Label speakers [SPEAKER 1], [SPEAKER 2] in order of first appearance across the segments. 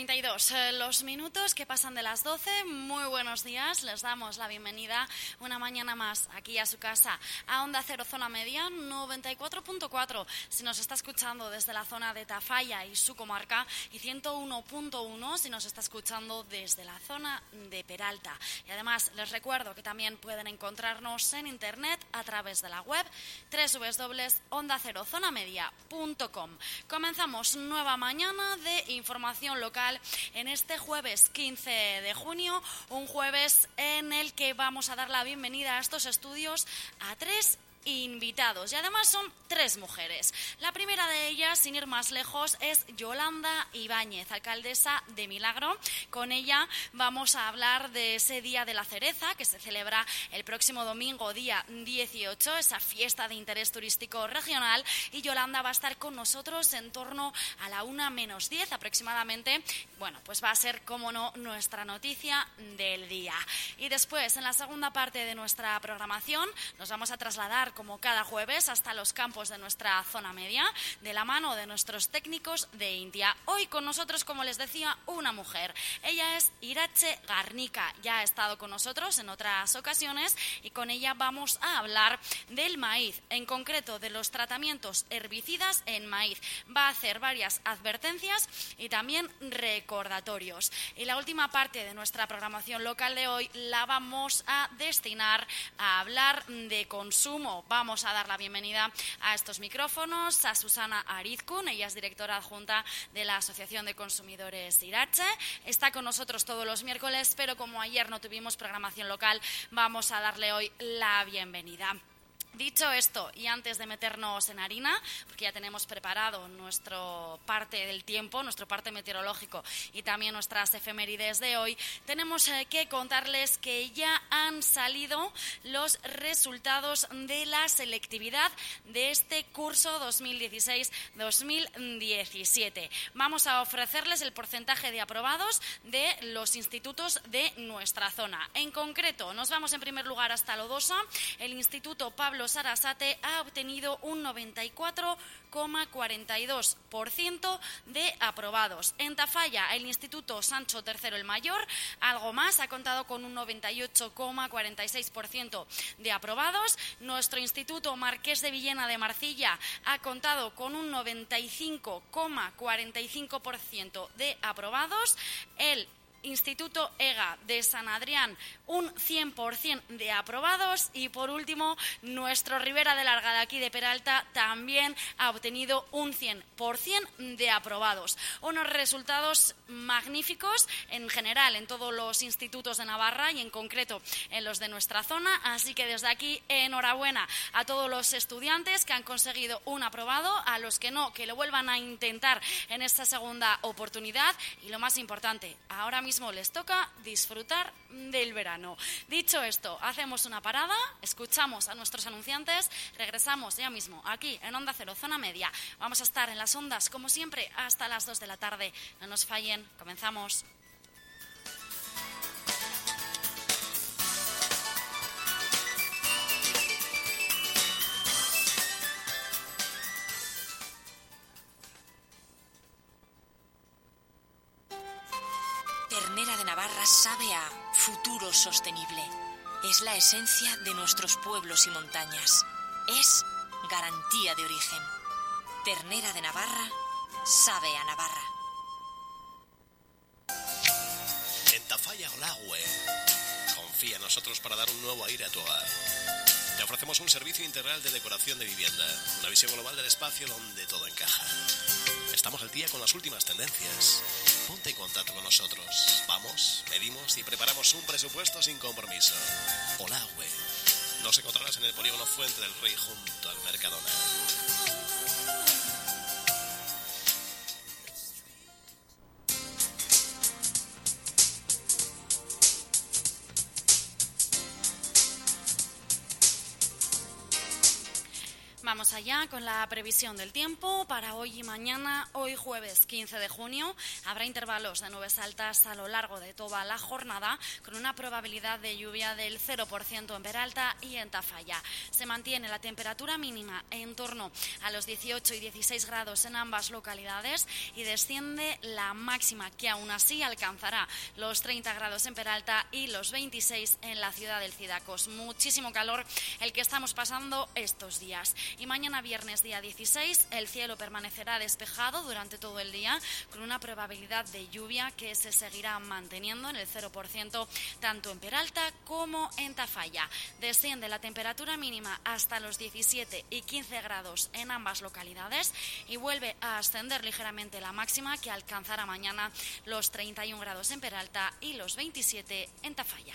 [SPEAKER 1] 32 los minutos que pasan de las 12. Muy buenos días, les damos la bienvenida una mañana más aquí a su casa, a Onda Cero Zona Media 94.4, si nos está escuchando desde la zona de Tafalla y su comarca, y 101.1 si nos está escuchando desde la zona de Peralta. Y además les recuerdo que también pueden encontrarnos en internet a través de la web www.ondacerozonamedia.com. Comenzamos nueva mañana de información local en este jueves 15 de junio, un jueves en el que vamos a dar la bienvenida a estos estudios a 3 invitados, y además son 3 mujeres. La primera de ellas, sin ir más lejos, es Yolanda Ibáñez, alcaldesa de Milagro. Con ella vamos a hablar de ese Día de la Cereza que se celebra el próximo domingo, día 18, esa fiesta de interés turístico regional, y Yolanda va a estar con nosotros en torno a la 1:10 aproximadamente. Bueno, pues va a ser, como no, nuestra noticia del día. Y después, en la segunda parte de nuestra programación, nos vamos a trasladar, como cada jueves, hasta los campos de nuestra zona media, de la mano de nuestros técnicos de India. Hoy con nosotros, como les decía, una mujer. Ella es Irache Garnica, ya ha estado con nosotros en otras ocasiones, y con ella vamos a hablar del maíz, en concreto de los tratamientos herbicidas en maíz. Va a hacer varias advertencias y también recordatorios. Y la última parte de nuestra programación local de hoy la vamos a destinar a hablar de consumo. Vamos a dar la bienvenida a estos micrófonos a Susana Arizkun, ella es directora adjunta de la Asociación de Consumidores Irache. Está con nosotros todos los miércoles, pero como ayer no tuvimos programación local, vamos a darle hoy la bienvenida. Dicho esto, y antes de meternos en harina, porque ya tenemos preparado nuestro parte del tiempo, nuestro parte meteorológico y también nuestras efemérides de hoy, tenemos que contarles que ya han salido los resultados de la selectividad de este curso 2016-2017. Vamos a ofrecerles el porcentaje de aprobados de los institutos de nuestra zona. En concreto, nos vamos en primer lugar hasta Lodosa. El Instituto Pablo Sarasate ha obtenido un 94,42% de aprobados. En Tafalla, el Instituto Sancho III el Mayor, algo más, ha contado con un 98,46% de aprobados. Nuestro Instituto Marqués de Villena de Marcilla ha contado con un 95,45% de aprobados. El Instituto EGA de San Adrián, un 100% de aprobados. Y por último, nuestro Ribera de Larga de aquí de Peralta también ha obtenido un 100% de aprobados. Unos resultados magníficos en general en todos los institutos de Navarra y en concreto en los de nuestra zona. Así que desde aquí, enhorabuena a todos los estudiantes que han conseguido un aprobado, a los que no, que lo vuelvan a intentar en esta segunda oportunidad. Y lo más importante, ahora mismo les toca disfrutar del verano. Dicho esto, hacemos una parada, escuchamos a nuestros anunciantes, regresamos ya mismo aquí en Onda Cero Zona Media. Vamos a estar en las ondas, como siempre, hasta las 2 de la tarde. No nos fallen, comenzamos.
[SPEAKER 2] Ternera de Navarra sabe a futuro sostenible. Es la esencia de nuestros pueblos y montañas. Es garantía de origen. Ternera de Navarra sabe a Navarra.
[SPEAKER 3] En Tafalla Olagüe, confía en nosotros para dar un nuevo aire a tu hogar. Te ofrecemos un servicio integral de decoración de vivienda, una visión global del espacio donde todo encaja. Estamos al día con las últimas tendencias. Ponte en contacto con nosotros. Vamos, medimos y preparamos un presupuesto sin compromiso. Olagüe. Nos encontrarás en el polígono Fuente del Rey junto al Mercadona.
[SPEAKER 1] Vamos allá con la previsión del tiempo para hoy y mañana. Hoy jueves 15 de junio habrá intervalos de nubes altas a lo largo de toda la jornada con una probabilidad de lluvia del 0% en Peralta y en Tafalla. Se mantiene la temperatura mínima en torno a los 18 y 16 grados en ambas localidades y desciende la máxima, que aún así alcanzará los 30 grados en Peralta y los 26 en la ciudad del Cidacos. Muchísimo calor el que estamos pasando estos días. Y mañana viernes día 16 el cielo permanecerá despejado durante todo el día con una probabilidad de lluvia que se seguirá manteniendo en el 0% tanto en Peralta como en Tafalla. Desciende la temperatura mínima hasta los 17 y 15 grados en ambas localidades y vuelve a ascender ligeramente la máxima, que alcanzará mañana los 31 grados en Peralta y los 27 en Tafalla.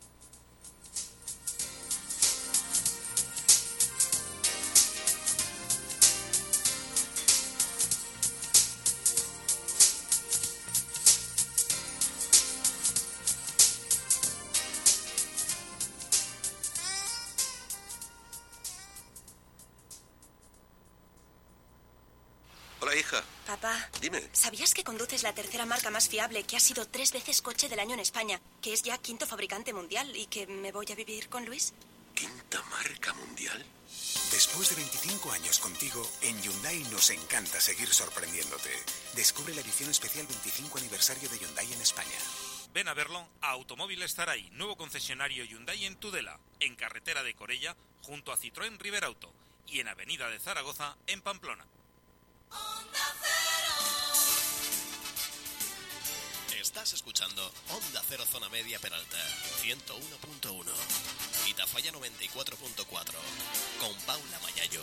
[SPEAKER 3] Hola, hija.
[SPEAKER 4] Papá,
[SPEAKER 3] Dime.
[SPEAKER 4] ¿sabías que conduces la tercera marca más fiable, que ha sido 3 veces coche del año en España, que es ya 5º fabricante mundial y que me voy a vivir con Luis?
[SPEAKER 3] ¿Quinta marca mundial?
[SPEAKER 5] Después de 25 años contigo, en Hyundai nos encanta seguir sorprendiéndote. Descubre la edición especial 25 aniversario de Hyundai en España.
[SPEAKER 6] Ven a verlo a Automóviles Zaraí, nuevo concesionario Hyundai en Tudela, en carretera de Corella, junto a Citroën Riberauto, y en avenida de Zaragoza, en Pamplona.
[SPEAKER 3] Estás escuchando Onda Cero Zona Media Peralta 101.1 y Tafalla 94.4 con Paula Mayayo.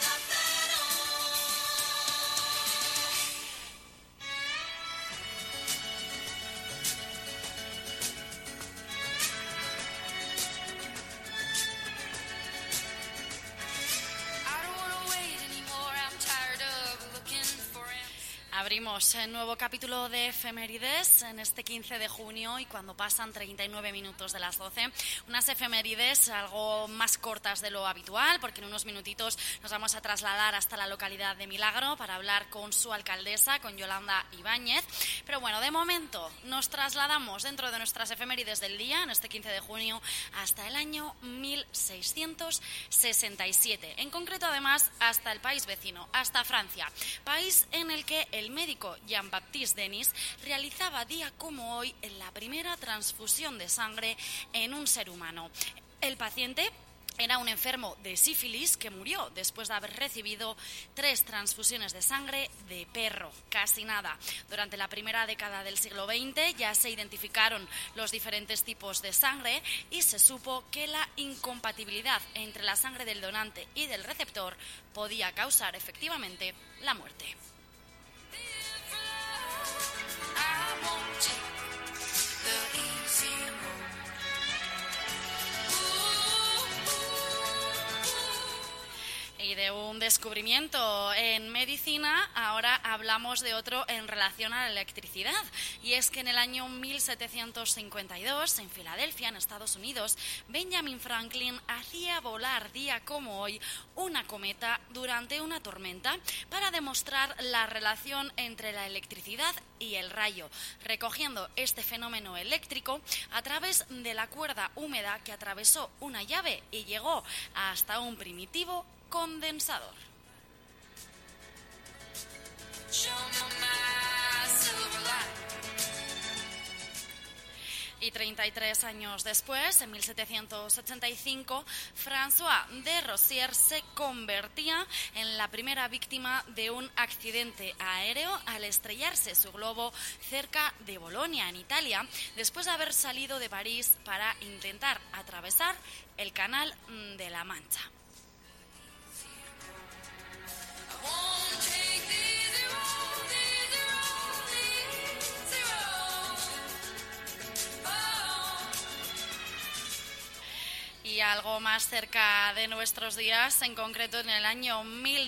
[SPEAKER 1] Abrimos el nuevo capítulo de Efemérides en este 15 de junio y cuando pasan 39 minutos de las 12. Unas efemérides algo más cortas de lo habitual, porque en unos minutitos nos vamos a trasladar hasta la localidad de Milagro para hablar con su alcaldesa, con Yolanda Ibáñez. Pero bueno, de momento nos trasladamos dentro de nuestras efemérides del día, en este 15 de junio, hasta el año 1667. En concreto, además, hasta el país vecino, hasta Francia. País en el que el médico Jean-Baptiste Denis realizaba día como hoy la primera transfusión de sangre en un ser humano. El paciente era un enfermo de sífilis que murió después de haber recibido 3 transfusiones de sangre de perro. Casi nada. Durante la primera década del siglo XX ya se identificaron los diferentes tipos de sangre y se supo que la incompatibilidad entre la sangre del donante y del receptor podía causar efectivamente la muerte. Y de un descubrimiento en medicina, ahora hablamos de otro en relación a la electricidad. Y es que en el año 1752, en Filadelfia, en Estados Unidos, Benjamin Franklin hacía volar día como hoy una cometa durante una tormenta para demostrar la relación entre la electricidad y el rayo, recogiendo este fenómeno eléctrico a través de la cuerda húmeda que atravesó una llave y llegó hasta un primitivo condensador. Y 33 años después, en 1785, François de Rosier se convertía en la primera víctima de un accidente aéreo al estrellarse su globo cerca de Bolonia, en Italia, después de haber salido de París para intentar atravesar el Canal de la Mancha. Y y algo más cerca de nuestros días, en concreto en el año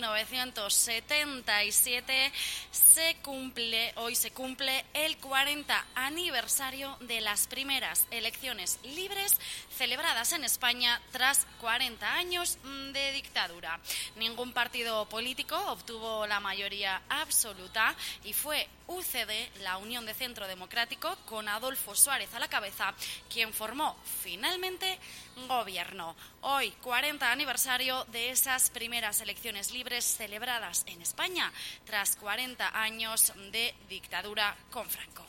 [SPEAKER 1] 1977, hoy se cumple el 40 aniversario de las primeras elecciones libres celebradas en España tras 40 años de dictadura. Ningún partido político obtuvo la mayoría absoluta y fue UCD, la Unión de Centro Democrático, con Adolfo Suárez a la cabeza, quien formó finalmente gobierno. Hoy, 40 aniversario de esas primeras elecciones libres celebradas en España tras 40 años de dictadura con Franco.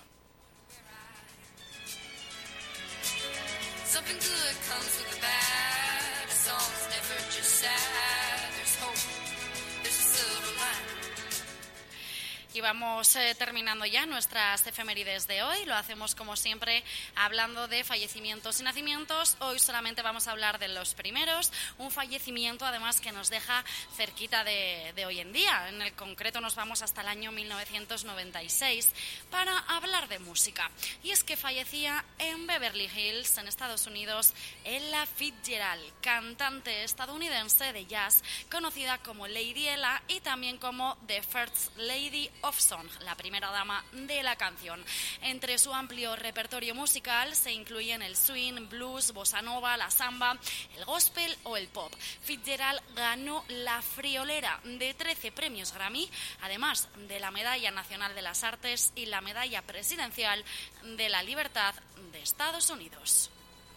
[SPEAKER 7] Something good comes with the bad. A song's never just sad. There's hope. There's a silver lining.
[SPEAKER 1] Y vamos terminando ya nuestras efemérides de hoy. Lo hacemos como siempre hablando de fallecimientos y nacimientos. Hoy solamente vamos a hablar de los primeros. Un fallecimiento además que nos deja cerquita de hoy en día. En el concreto nos vamos hasta el año 1996 para hablar de música. Y es que fallecía en Beverly Hills, en Estados Unidos, Ella Fitzgerald, cantante estadounidense de jazz, conocida como Lady Ella y también como The First Lady of Song, la primera dama de la canción. Entre su amplio repertorio musical se incluyen el swing, blues, bossa nova, la samba, el gospel o el pop. Fitzgerald ganó la friolera de 13 premios Grammy, además de la Medalla Nacional de las Artes y la Medalla Presidencial de la Libertad de Estados Unidos.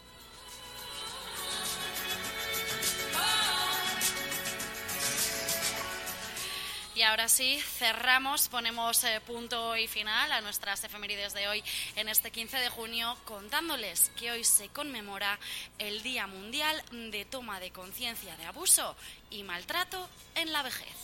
[SPEAKER 1] Y ahora sí, cerramos, ponemos punto y final a nuestras efemérides de hoy en este 15 de junio, contándoles que hoy se conmemora el Día Mundial de Toma de Conciencia de Abuso y Maltrato en la Vejez.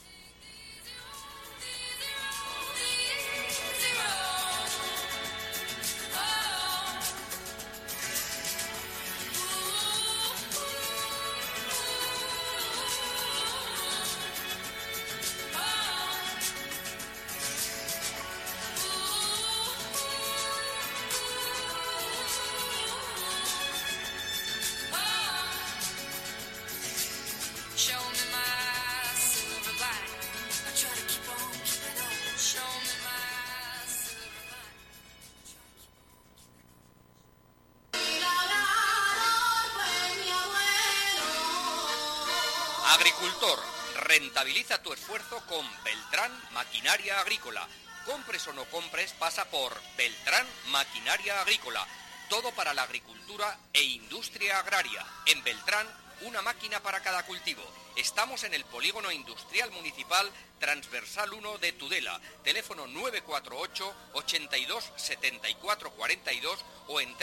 [SPEAKER 8] Agricultor, rentabiliza tu esfuerzo con Beltrán Maquinaria Agrícola. Compres o no compres, pasa por Beltrán Maquinaria Agrícola. Todo para la agricultura e industria agraria. En Beltrán, una máquina para cada cultivo. Estamos en el Polígono Industrial Municipal Transversal 1 de Tudela. Teléfono 948 82 74 42 o en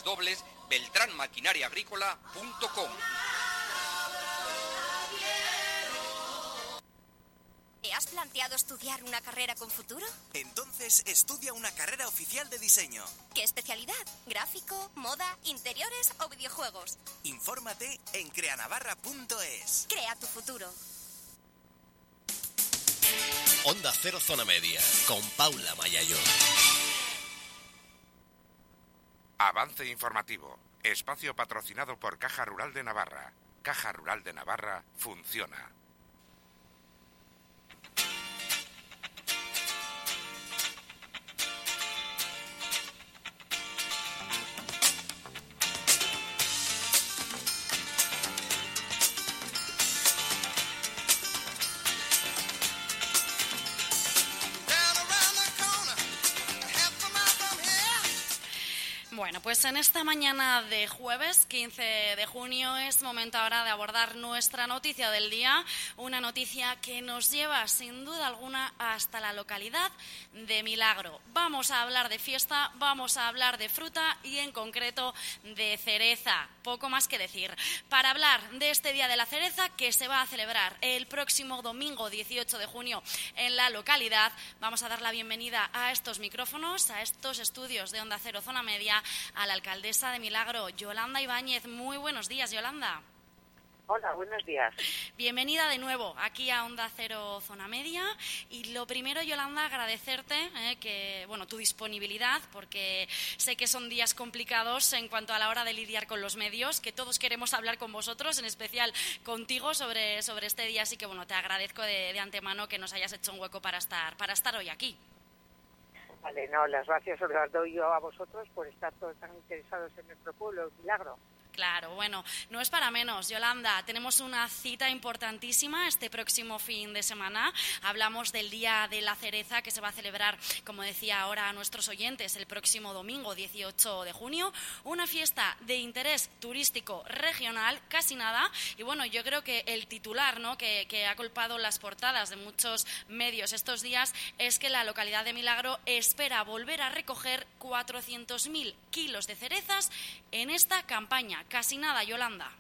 [SPEAKER 8] www.beltranmaquinariaagrícola.com.
[SPEAKER 9] ¿Te has planteado estudiar una carrera con futuro?
[SPEAKER 10] Entonces estudia una carrera oficial de diseño.
[SPEAKER 9] ¿Qué especialidad? ¿Gráfico, moda, interiores o videojuegos?
[SPEAKER 10] Infórmate en creanavarra.es.
[SPEAKER 9] Crea tu futuro.
[SPEAKER 3] Onda Cero Zona Media, con Paula Mayayo.
[SPEAKER 11] Avance informativo. Espacio patrocinado por Caja Rural de Navarra. Caja Rural de Navarra funciona.
[SPEAKER 1] Bueno, pues en esta mañana de jueves 15 de junio es momento ahora de abordar nuestra noticia del día, una noticia que nos lleva sin duda alguna hasta la localidad de Milagro. Vamos a hablar de fiesta, vamos a hablar de fruta y en concreto de cereza, poco más que decir. Para hablar de este Día de la Cereza que se va a celebrar el próximo domingo 18 de junio en la localidad, vamos a dar la bienvenida a estos micrófonos, a estos estudios de Onda Cero Zona Media, a la alcaldesa de Milagro, Yolanda Ibáñez. Muy buenos días, Yolanda.
[SPEAKER 12] Hola, buenos días.
[SPEAKER 1] Bienvenida de nuevo aquí a Onda Cero Zona Media. Y lo primero, Yolanda, agradecerte tu disponibilidad, porque sé que son días complicados en cuanto a la hora de lidiar con los medios, que todos queremos hablar con vosotros, en especial contigo, sobre este día. Así que, te agradezco de antemano que nos hayas hecho un hueco para estar hoy aquí.
[SPEAKER 12] Vale, no, las gracias os las doy yo a vosotros por estar todos tan interesados en nuestro pueblo, el Milagro.
[SPEAKER 1] Claro, no es para menos, Yolanda. Tenemos una cita importantísima este próximo fin de semana. Hablamos del Día de la Cereza, que se va a celebrar, como decía ahora a nuestros oyentes, el próximo domingo 18 de junio. Una fiesta de interés turístico regional, casi nada. Y yo creo que el titular, ¿no?, que ha colpado las portadas de muchos medios estos días es que la localidad de Milagro espera volver a recoger 400.000 kilos de cerezas en esta campaña. Casi nada, Yolanda.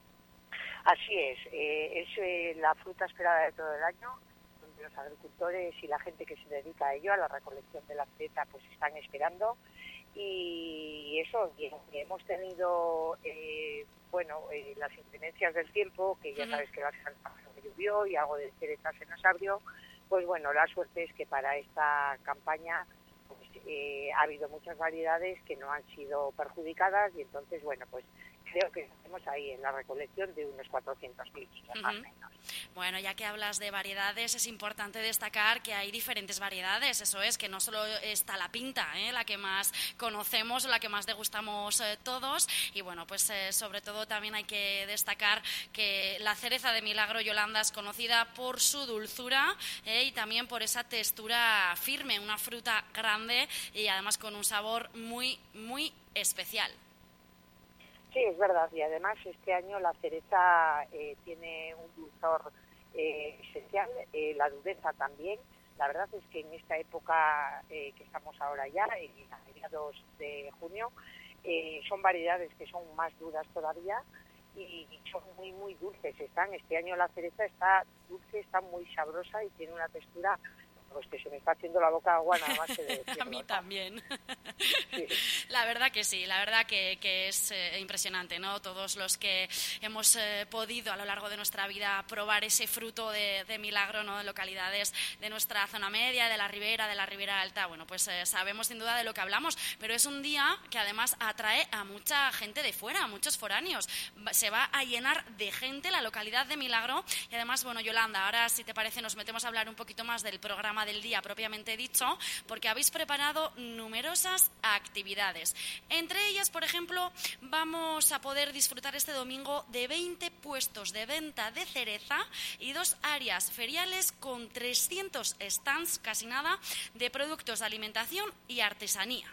[SPEAKER 12] Así es la fruta esperada de todo el año, donde los agricultores y la gente que se dedica a ello, a la recolección de la cereza, pues están esperando. Y eso, hemos tenido las inclemencias del tiempo, que ya sabes que la semana pasada llovió y algo de cereza se nos abrió. Pues la suerte es que para esta campaña ha habido muchas variedades que no han sido perjudicadas, y entonces creo que estamos ahí en la recolección de unos 400.000 kilos más o menos.
[SPEAKER 1] Bueno, ya que hablas de variedades, es importante destacar que hay diferentes variedades. Eso es, que no solo está la pinta, la que más conocemos o la que más degustamos todos. Y sobre todo también hay que destacar que la cereza de Milagro, Yolanda, es conocida por su dulzura y también por esa textura firme, una fruta grande y además con un sabor muy, muy especial.
[SPEAKER 12] Sí, es verdad, y además este año la cereza tiene un dulzor esencial, la dureza también. La verdad es que en esta época que estamos ahora ya, a mediados de junio, son variedades que son más duras todavía y son muy, muy dulces. Este año la cereza está dulce, está muy sabrosa y tiene una textura que se me está haciendo la boca agua nada más que de decirlo.
[SPEAKER 1] A mí también.
[SPEAKER 12] Sí.
[SPEAKER 1] La verdad que sí, la verdad que es impresionante, ¿no? Todos los que hemos podido a lo largo de nuestra vida probar ese fruto de Milagro, ¿no?, de localidades de nuestra zona media, de la Ribera Alta, sabemos sin duda de lo que hablamos, pero es un día que además atrae a mucha gente de fuera, a muchos foráneos. Se va a llenar de gente la localidad de Milagro y además, Yolanda, ahora si te parece nos metemos a hablar un poquito más del programa del día propiamente dicho, porque habéis preparado numerosas actividades. Entre ellas, por ejemplo, vamos a poder disfrutar este domingo de 20 puestos de venta de cereza y 2 áreas feriales con 300 stands, casi nada, de productos de alimentación y artesanía.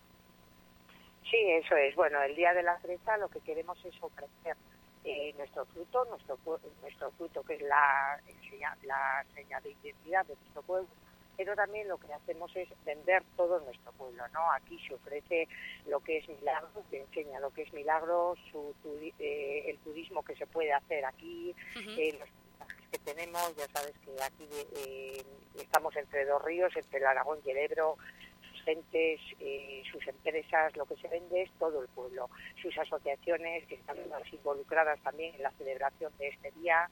[SPEAKER 12] Sí, eso es. El Día de la Cereza lo que queremos es ofrecer nuestro fruto que es la señal de identidad de nuestro pueblo, pero también lo que hacemos es vender todo nuestro pueblo, ¿no? Aquí se ofrece lo que es Milagro, se enseña lo que es Milagro, el turismo que se puede hacer aquí, los paisajes que tenemos. Ya sabes que aquí estamos entre dos ríos, entre el Aragón y el Ebro. Sus gentes, sus empresas, lo que se vende es todo el pueblo, sus asociaciones que están involucradas también en la celebración de este día.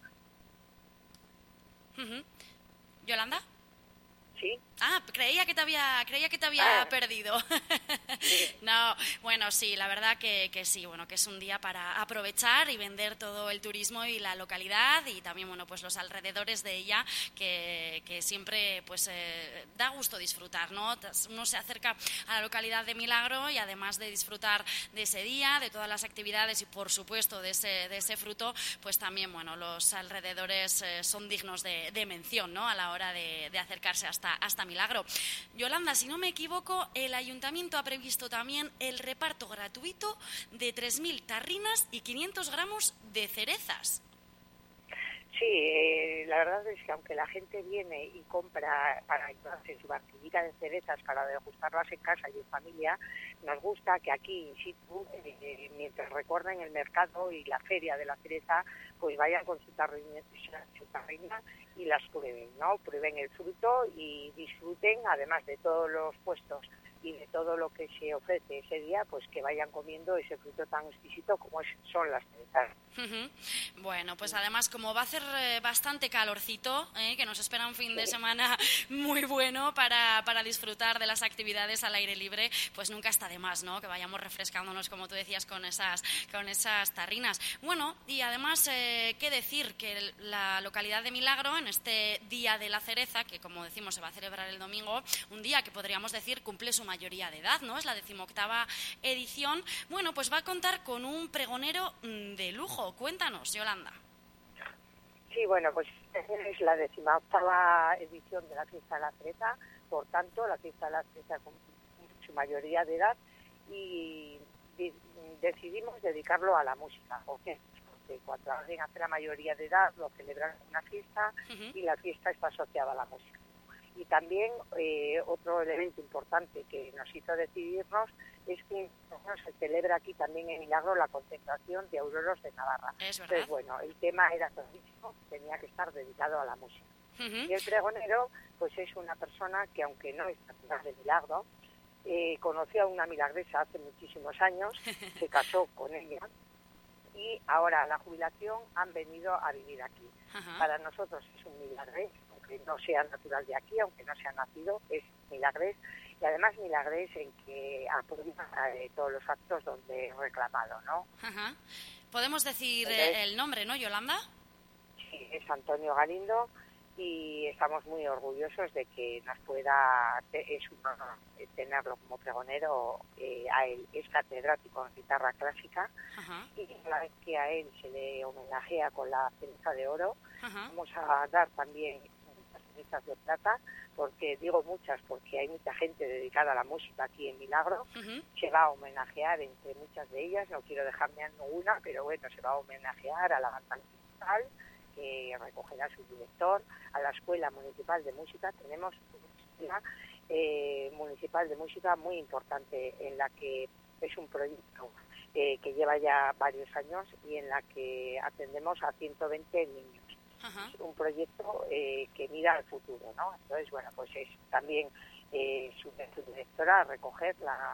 [SPEAKER 1] ¿Yolanda?
[SPEAKER 12] Sí.
[SPEAKER 1] Creía que te había perdido.
[SPEAKER 12] Sí.
[SPEAKER 1] No, sí, la verdad que sí, que es un día para aprovechar y vender todo el turismo y la localidad y también, los alrededores de ella, que siempre, da gusto disfrutar, ¿no? Uno se acerca a la localidad de Milagro y además de disfrutar de ese día, de todas las actividades y, por supuesto, de ese fruto, también, los alrededores son dignos de mención, ¿no?, a la hora de acercarse hasta Milagro. Yolanda, si no me equivoco, el ayuntamiento ha previsto también el reparto gratuito de 3.000 tarrinas y 500 gramos de cerezas.
[SPEAKER 12] Sí, la verdad es que aunque la gente viene y compra para llevarse su barquillita de cerezas para degustarlas en casa y en familia, nos gusta que aquí in situ, mientras recorren el mercado y la feria de la cereza, vayan con su tarrina y las prueben, ¿no? Prueben el fruto y disfruten, además de todos los puestos y de todo lo que se ofrece ese día, pues que vayan comiendo ese fruto tan exquisito como son las cerezas.
[SPEAKER 1] Bueno, pues además como va a hacer bastante calorcito, que nos espera un fin de semana muy bueno para disfrutar de las actividades al aire libre, pues nunca está de más, ¿no? Que vayamos refrescándonos, como tú decías, con esas tarrinas. Bueno, y además, qué decir, que la localidad de Milagro, en este Día de la Cereza, que como decimos se va a celebrar el domingo, un día que podríamos decir cumple su mayoría de edad, ¿no? Es la 18ª edición. Bueno, pues va a contar con un pregonero de lujo. Cuéntanos, Yolanda.
[SPEAKER 12] Sí, bueno, pues es la 18ª edición de la Fiesta de la Cereza, por tanto, la Fiesta de la Cereza cumple su mayoría de edad y decidimos dedicarlo a la música. Porque cuando alguien hace la mayoría de edad lo celebran en una fiesta y la fiesta está asociada a la música. Y también otro elemento importante que nos hizo decidirnos es que se celebra aquí también en Milagro la concentración de auroros de Navarra. Entonces, bueno, el tema era clarísimo, tenía que estar dedicado a la música. Y el pregonero, pues es una persona que, aunque no es natural de Milagro, conoció a una milagresa hace muchísimos años, se casó con ella y ahora a la jubilación han venido a vivir aquí. Para nosotros es un milagrés, aunque no sea natural de aquí, aunque no sea nacido, es milagrés. Y además milagrés en que apoya todos los actos donde he reclamado, ¿no?
[SPEAKER 1] Podemos decir el nombre, ¿no, Yolanda?
[SPEAKER 12] Sí, es Antonio Galindo y estamos muy orgullosos de que nos pueda, es un honor tenerlo como pregonero. A él es catedrático en guitarra clásica y la vez que a él se le homenajea con la cereza de oro, vamos a dar también muchas cerezas de plata, porque digo muchas porque hay mucha gente dedicada a la música aquí en Milagro. Se va a homenajear entre muchas de ellas, no quiero dejarme a ninguna, pero bueno, se va a homenajear a la banda municipal, que recogerá su director, a la Escuela Municipal de Música. Tenemos una municipal de música muy importante, en la que es un proyecto que lleva ya varios años y en la que atendemos a 120 niños. Es un proyecto que mira al futuro, ¿no? Entonces, bueno, pues es también su directora recoger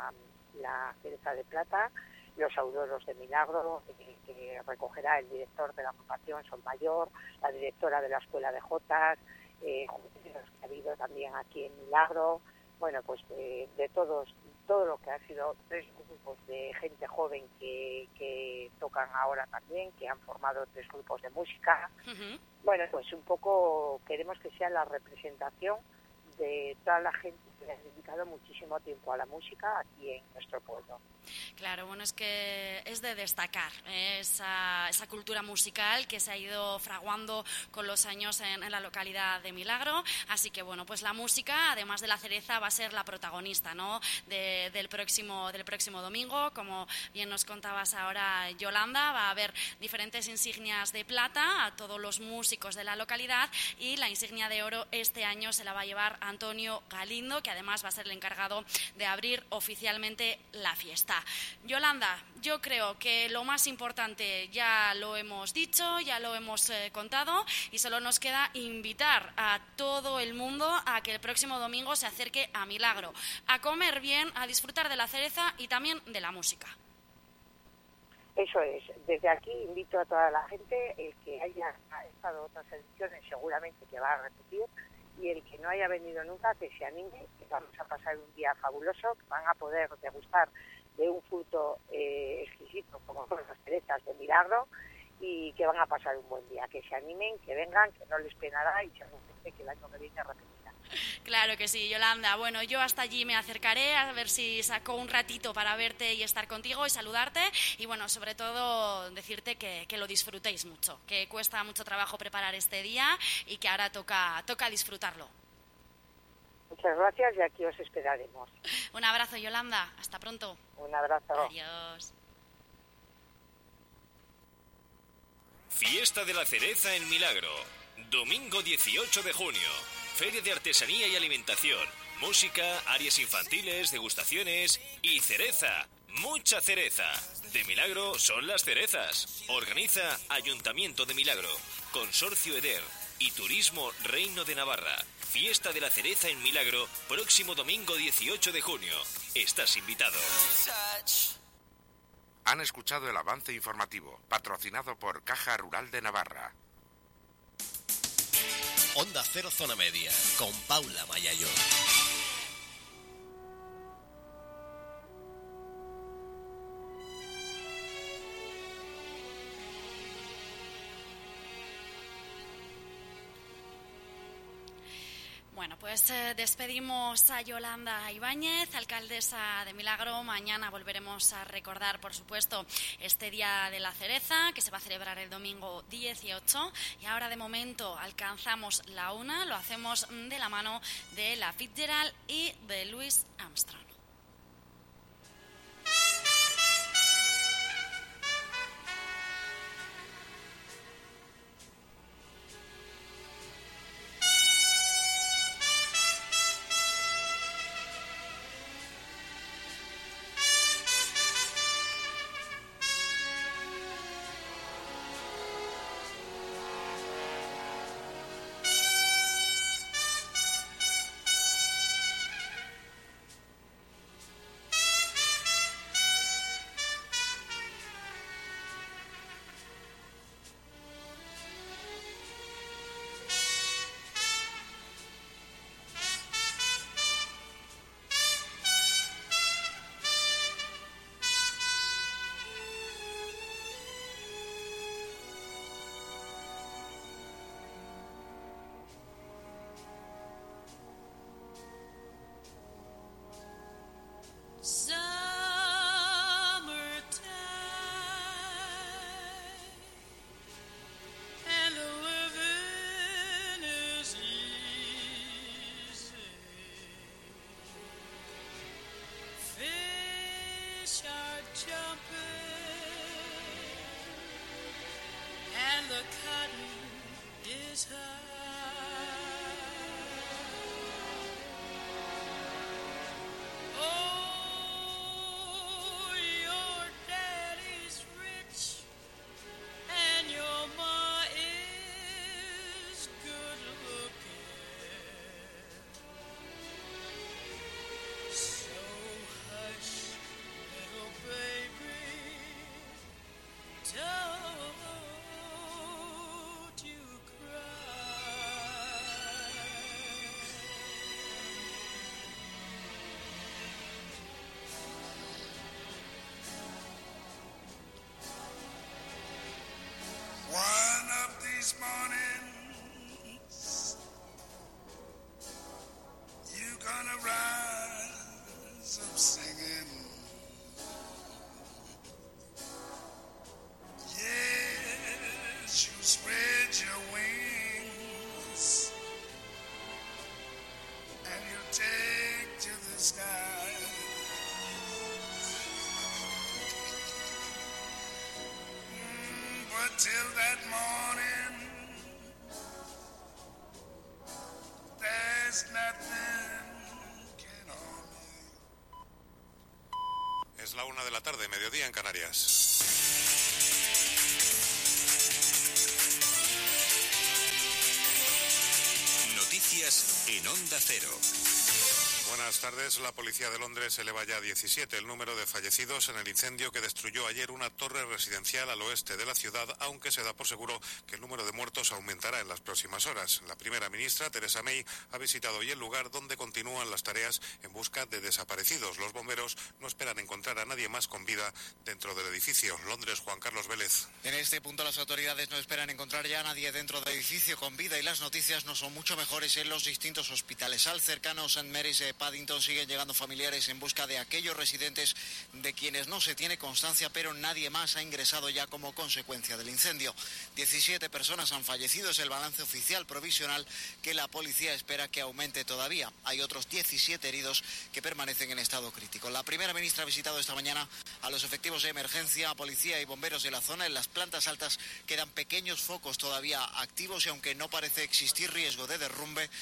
[SPEAKER 12] la cereza de plata, los auroros de Milagro, que recogerá el director de la agrupación Sol Mayor, la directora de la Escuela de Jotas, que ha habido también aquí en Milagro. Bueno, pues de todo lo que ha sido 3 grupos de gente joven que tocan ahora también, que han formado 3 grupos de música. Bueno, pues un poco queremos que sea la representación de toda la gente que ha dedicado muchísimo tiempo a la música aquí en nuestro pueblo.
[SPEAKER 1] Claro, bueno, es que es de destacar esa cultura musical que se ha ido fraguando con los años en la localidad de Milagro. Así que, bueno, pues la música, además de la cereza, va a ser la protagonista, ¿no?, del próximo domingo. Como bien nos contabas ahora, Yolanda, va a haber diferentes insignias de plata a todos los músicos de la localidad y la insignia de oro este año se la va a llevar Antonio Galindo, que además va a ser el encargado de abrir oficialmente la fiesta. Yolanda, yo creo que lo más importante ya lo hemos dicho, ya lo hemos contado y solo nos queda invitar a todo el mundo a que el próximo domingo se acerque a Milagro, a comer bien, a disfrutar de la cereza y también de la música.
[SPEAKER 12] Eso es. Desde aquí invito a toda la gente, el que haya estado otras ediciones seguramente que va a repetir, y el que no haya venido nunca, que se anime, que vamos a pasar un día fabuloso, que van a poder degustar de un fruto exquisito como son las cerezas de Milagro y que van a pasar un buen día, que se animen, que vengan, que no les penará y seguramente que el año que viene repetirá.
[SPEAKER 1] Claro que sí, Yolanda. Bueno, yo hasta allí me acercaré a ver si saco un ratito para verte y estar contigo y saludarte y, bueno, sobre todo decirte que lo disfrutéis mucho, que cuesta mucho trabajo preparar este día y que ahora toca disfrutarlo.
[SPEAKER 12] Muchas gracias y aquí os esperaremos.
[SPEAKER 1] Un abrazo, Yolanda. Hasta pronto.
[SPEAKER 12] Un abrazo.
[SPEAKER 1] Adiós.
[SPEAKER 13] Fiesta de la Cereza en Milagro. Domingo 18 de junio. Feria de artesanía y alimentación. Música, áreas infantiles, degustaciones y cereza. Mucha cereza. De Milagro son las cerezas. Organiza Ayuntamiento de Milagro. Consorcio EDER. y Turismo Reino de Navarra. Fiesta de la Cereza en Milagro, próximo domingo 18 de junio. Estás invitado.
[SPEAKER 11] Han escuchado el avance informativo, patrocinado por Caja Rural de Navarra.
[SPEAKER 3] Onda Cero Zona Media, con Paula Mayayo.
[SPEAKER 1] Bueno, pues despedimos a Yolanda Ibáñez, alcaldesa de Milagro. Mañana volveremos a recordar, por supuesto, este Día de la Cereza, que se va a celebrar el domingo 18. Y ahora, de momento, alcanzamos la 1. Lo hacemos de la mano de la Fitzgerald y de Louis Armstrong.
[SPEAKER 14] Mornings, you're gonna rise up singing. Yes, you spread your wings and you take to the sky. But till that morning,
[SPEAKER 15] es la 1 de la tarde, mediodía en Canarias.
[SPEAKER 13] Noticias en Onda Cero.
[SPEAKER 15] Buenas tardes. La policía de Londres eleva ya a 17 el número de fallecidos en el incendio que destruyó ayer una torre residencial al oeste de la ciudad, aunque se da por seguro que el número de muertos aumentará en las próximas horas. La primera ministra, Theresa May, ha visitado hoy el lugar donde continúan las tareas en busca de desaparecidos. Los bomberos no esperan encontrar a nadie más con vida dentro del edificio. Londres, Juan Carlos Vélez.
[SPEAKER 16] En este punto las autoridades no esperan encontrar ya a nadie dentro del edificio con vida y las noticias no son mucho mejores en los distintos hospitales. Al cercano St. Mary's de Paddington siguen llegando familiares en busca de aquellos residentes de quienes no se tiene constancia, pero nadie más ha ingresado ya como consecuencia del incendio. 17 personas han fallecido, es el balance oficial provisional que la policía espera que aumente todavía. Hay otros 17 heridos que permanecen en estado crítico. La primera ministra ha visitado esta mañana a los efectivos de emergencia, policía y bomberos de la zona. En las plantas altas quedan pequeños focos todavía activos y aunque no parece existir riesgo de derrumbe, la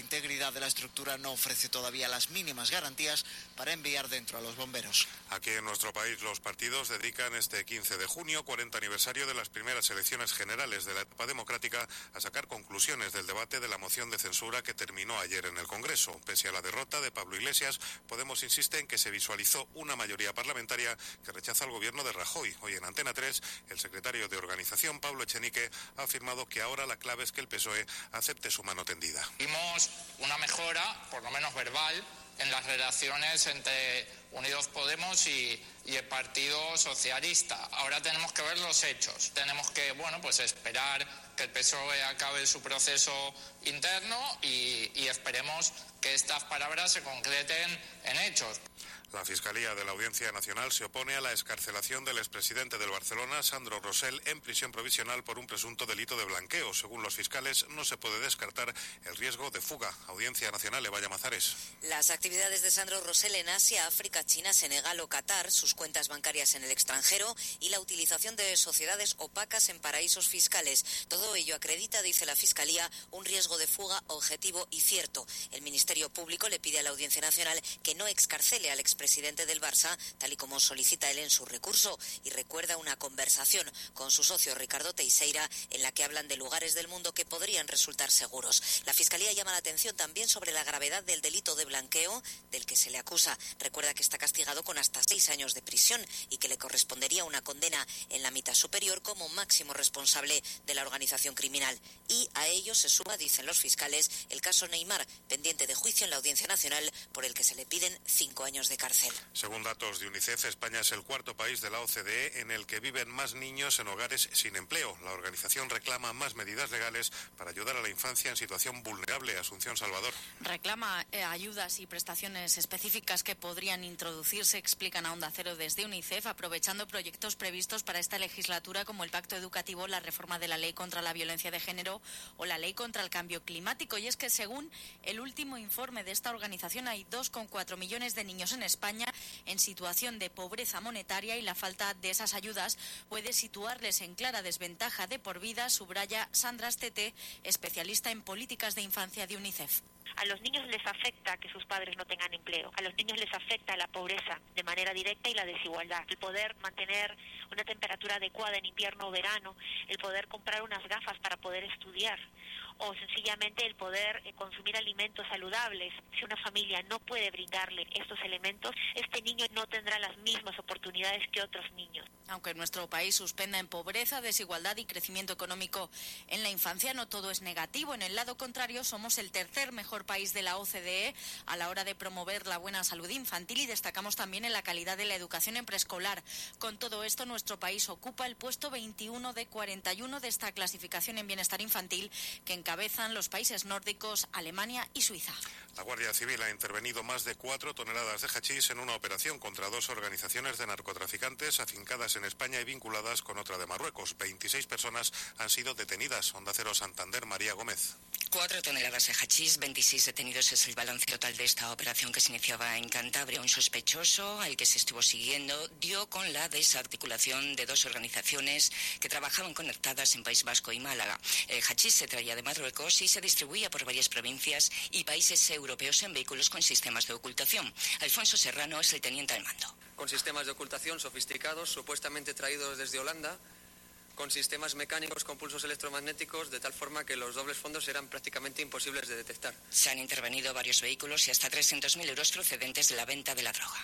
[SPEAKER 16] integridad de la estructura no ofrece todavía las mínimas garantías para enviar dentro a los bomberos.
[SPEAKER 15] Aquí en nuestro país los partidos dedican este 15 de junio, 40 aniversario de las primeras elecciones generales de la etapa democrática, a sacar conclusiones del debate de la moción de censura que terminó ayer en el Congreso. Pese a la derrota de Pablo Iglesias, Podemos insiste en que se visualizó una mayoría parlamentaria que rechaza al gobierno de Rajoy. Hoy en Antena 3, el secretario de organización, Pablo Echenique, ha afirmado que ahora la clave es que el PSOE acepte su mano tendida.
[SPEAKER 17] Vimos una mejora, por lo menos verbal, en las relaciones entre Unidos Podemos y el Partido Socialista. Ahora tenemos que ver los hechos. Tenemos que, pues esperar que el PSOE acabe su proceso interno y esperemos que estas palabras se concreten en hechos.
[SPEAKER 15] La Fiscalía de la Audiencia Nacional se opone a la excarcelación del expresidente del Barcelona, Sandro Rosell, en prisión provisional por un presunto delito de blanqueo. Según los fiscales, no se puede descartar el riesgo de fuga. Audiencia Nacional, Eva Llamazares.
[SPEAKER 18] Las actividades de Sandro Rosell en Asia, África, China, Senegal o Qatar, sus cuentas bancarias en el extranjero y la utilización de sociedades opacas en paraísos fiscales. Todo ello acredita, dice la Fiscalía, un riesgo de fuga objetivo y cierto. El Ministerio Público le pide a la Audiencia Nacional que no excarcele al expresidente del Barça, tal y como solicita él en su recurso, y recuerda una conversación con su socio Ricardo Teixeira en la que hablan de lugares del mundo que podrían resultar seguros. La Fiscalía llama la atención también sobre la gravedad del delito de blanqueo del que se le acusa. Recuerda que está castigado con hasta 6 años de prisión y que le correspondería una condena en la mitad superior como máximo responsable de la organización criminal. Y a ello se suma, dicen los fiscales, el caso Neymar, pendiente de juicio en la Audiencia Nacional, por el que se le piden 5 años de cárcel.
[SPEAKER 15] Según datos de UNICEF, España es el cuarto país de la OCDE en el que viven más niños en hogares sin empleo. La organización reclama más medidas legales para ayudar a la infancia en situación vulnerable. Asunción Salvador.
[SPEAKER 1] Reclama ayudas y prestaciones específicas que podrían introducirse, explican a Onda Cero desde UNICEF, aprovechando proyectos previstos para esta legislatura como el Pacto Educativo, la reforma de la Ley contra la Violencia de Género o la Ley contra el Cambio Climático. Y es que según el último informe de esta organización hay 2,4 millones de niños en España en situación de pobreza monetaria y la falta de esas ayudas puede situarles en clara desventaja de por vida, subraya Sandra Estete, especialista en políticas de infancia de UNICEF.
[SPEAKER 19] A los niños les afecta que sus padres no tengan empleo. A los niños les afecta la pobreza de manera directa y la desigualdad. El poder mantener una temperatura adecuada en invierno o verano, el poder comprar unas gafas para poder estudiar o sencillamente el poder consumir alimentos saludables. Si una familia no puede brindarle estos elementos, este niño no tendrá las mismas oportunidades que otros niños.
[SPEAKER 1] Aunque nuestro país suspenda en pobreza, desigualdad y crecimiento económico en la infancia, no todo es negativo. En el lado contrario, somos el tercer mejor país de la OCDE a la hora de promover la buena salud infantil y destacamos también en la calidad de la educación en preescolar. Con todo esto, nuestro país ocupa el puesto 21 de 41 de esta clasificación en bienestar infantil que encabezan los países nórdicos, Alemania y Suiza.
[SPEAKER 15] La Guardia Civil ha intervenido más de 4 toneladas de hachís en una operación contra 2 organizaciones de narcotraficantes afincadas en España y vinculadas con otra de Marruecos. 26 personas han sido detenidas. Onda Cero Santander, María Gómez.
[SPEAKER 20] 4 toneladas de hachís, 26 detenidos es el balance total de esta operación que se iniciaba en Cantabria. Un sospechoso al que se estuvo siguiendo dio con la desarticulación de 2 organizaciones que trabajaban conectadas en País Vasco y Málaga. El hachís se traía de Marruecos y se distribuía por varias provincias y países europeos en vehículos con sistemas de ocultación. Alfonso Serrano es el teniente al mando.
[SPEAKER 21] Con sistemas de ocultación sofisticados, supuestamente traídos desde Holanda, con sistemas mecánicos con pulsos electromagnéticos, de tal forma que los dobles fondos eran prácticamente imposibles de detectar.
[SPEAKER 20] Se han intervenido varios vehículos y hasta 300.000 euros procedentes de la venta de la droga.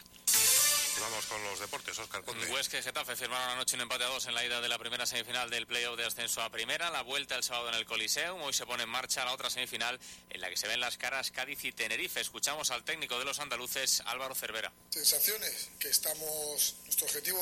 [SPEAKER 15] Vamos con los deportes, Óscar Conde.
[SPEAKER 22] Huesca y Getafe firmaron anoche un empate a 2 en la ida de la primera semifinal del playoff de ascenso a primera. La vuelta el sábado en el Coliseum. Hoy se pone en marcha la otra semifinal en la que se ven las caras Cádiz y Tenerife. Escuchamos al técnico de los andaluces, Álvaro Cervera.
[SPEAKER 23] Sensaciones, que estamos... Nuestro objetivo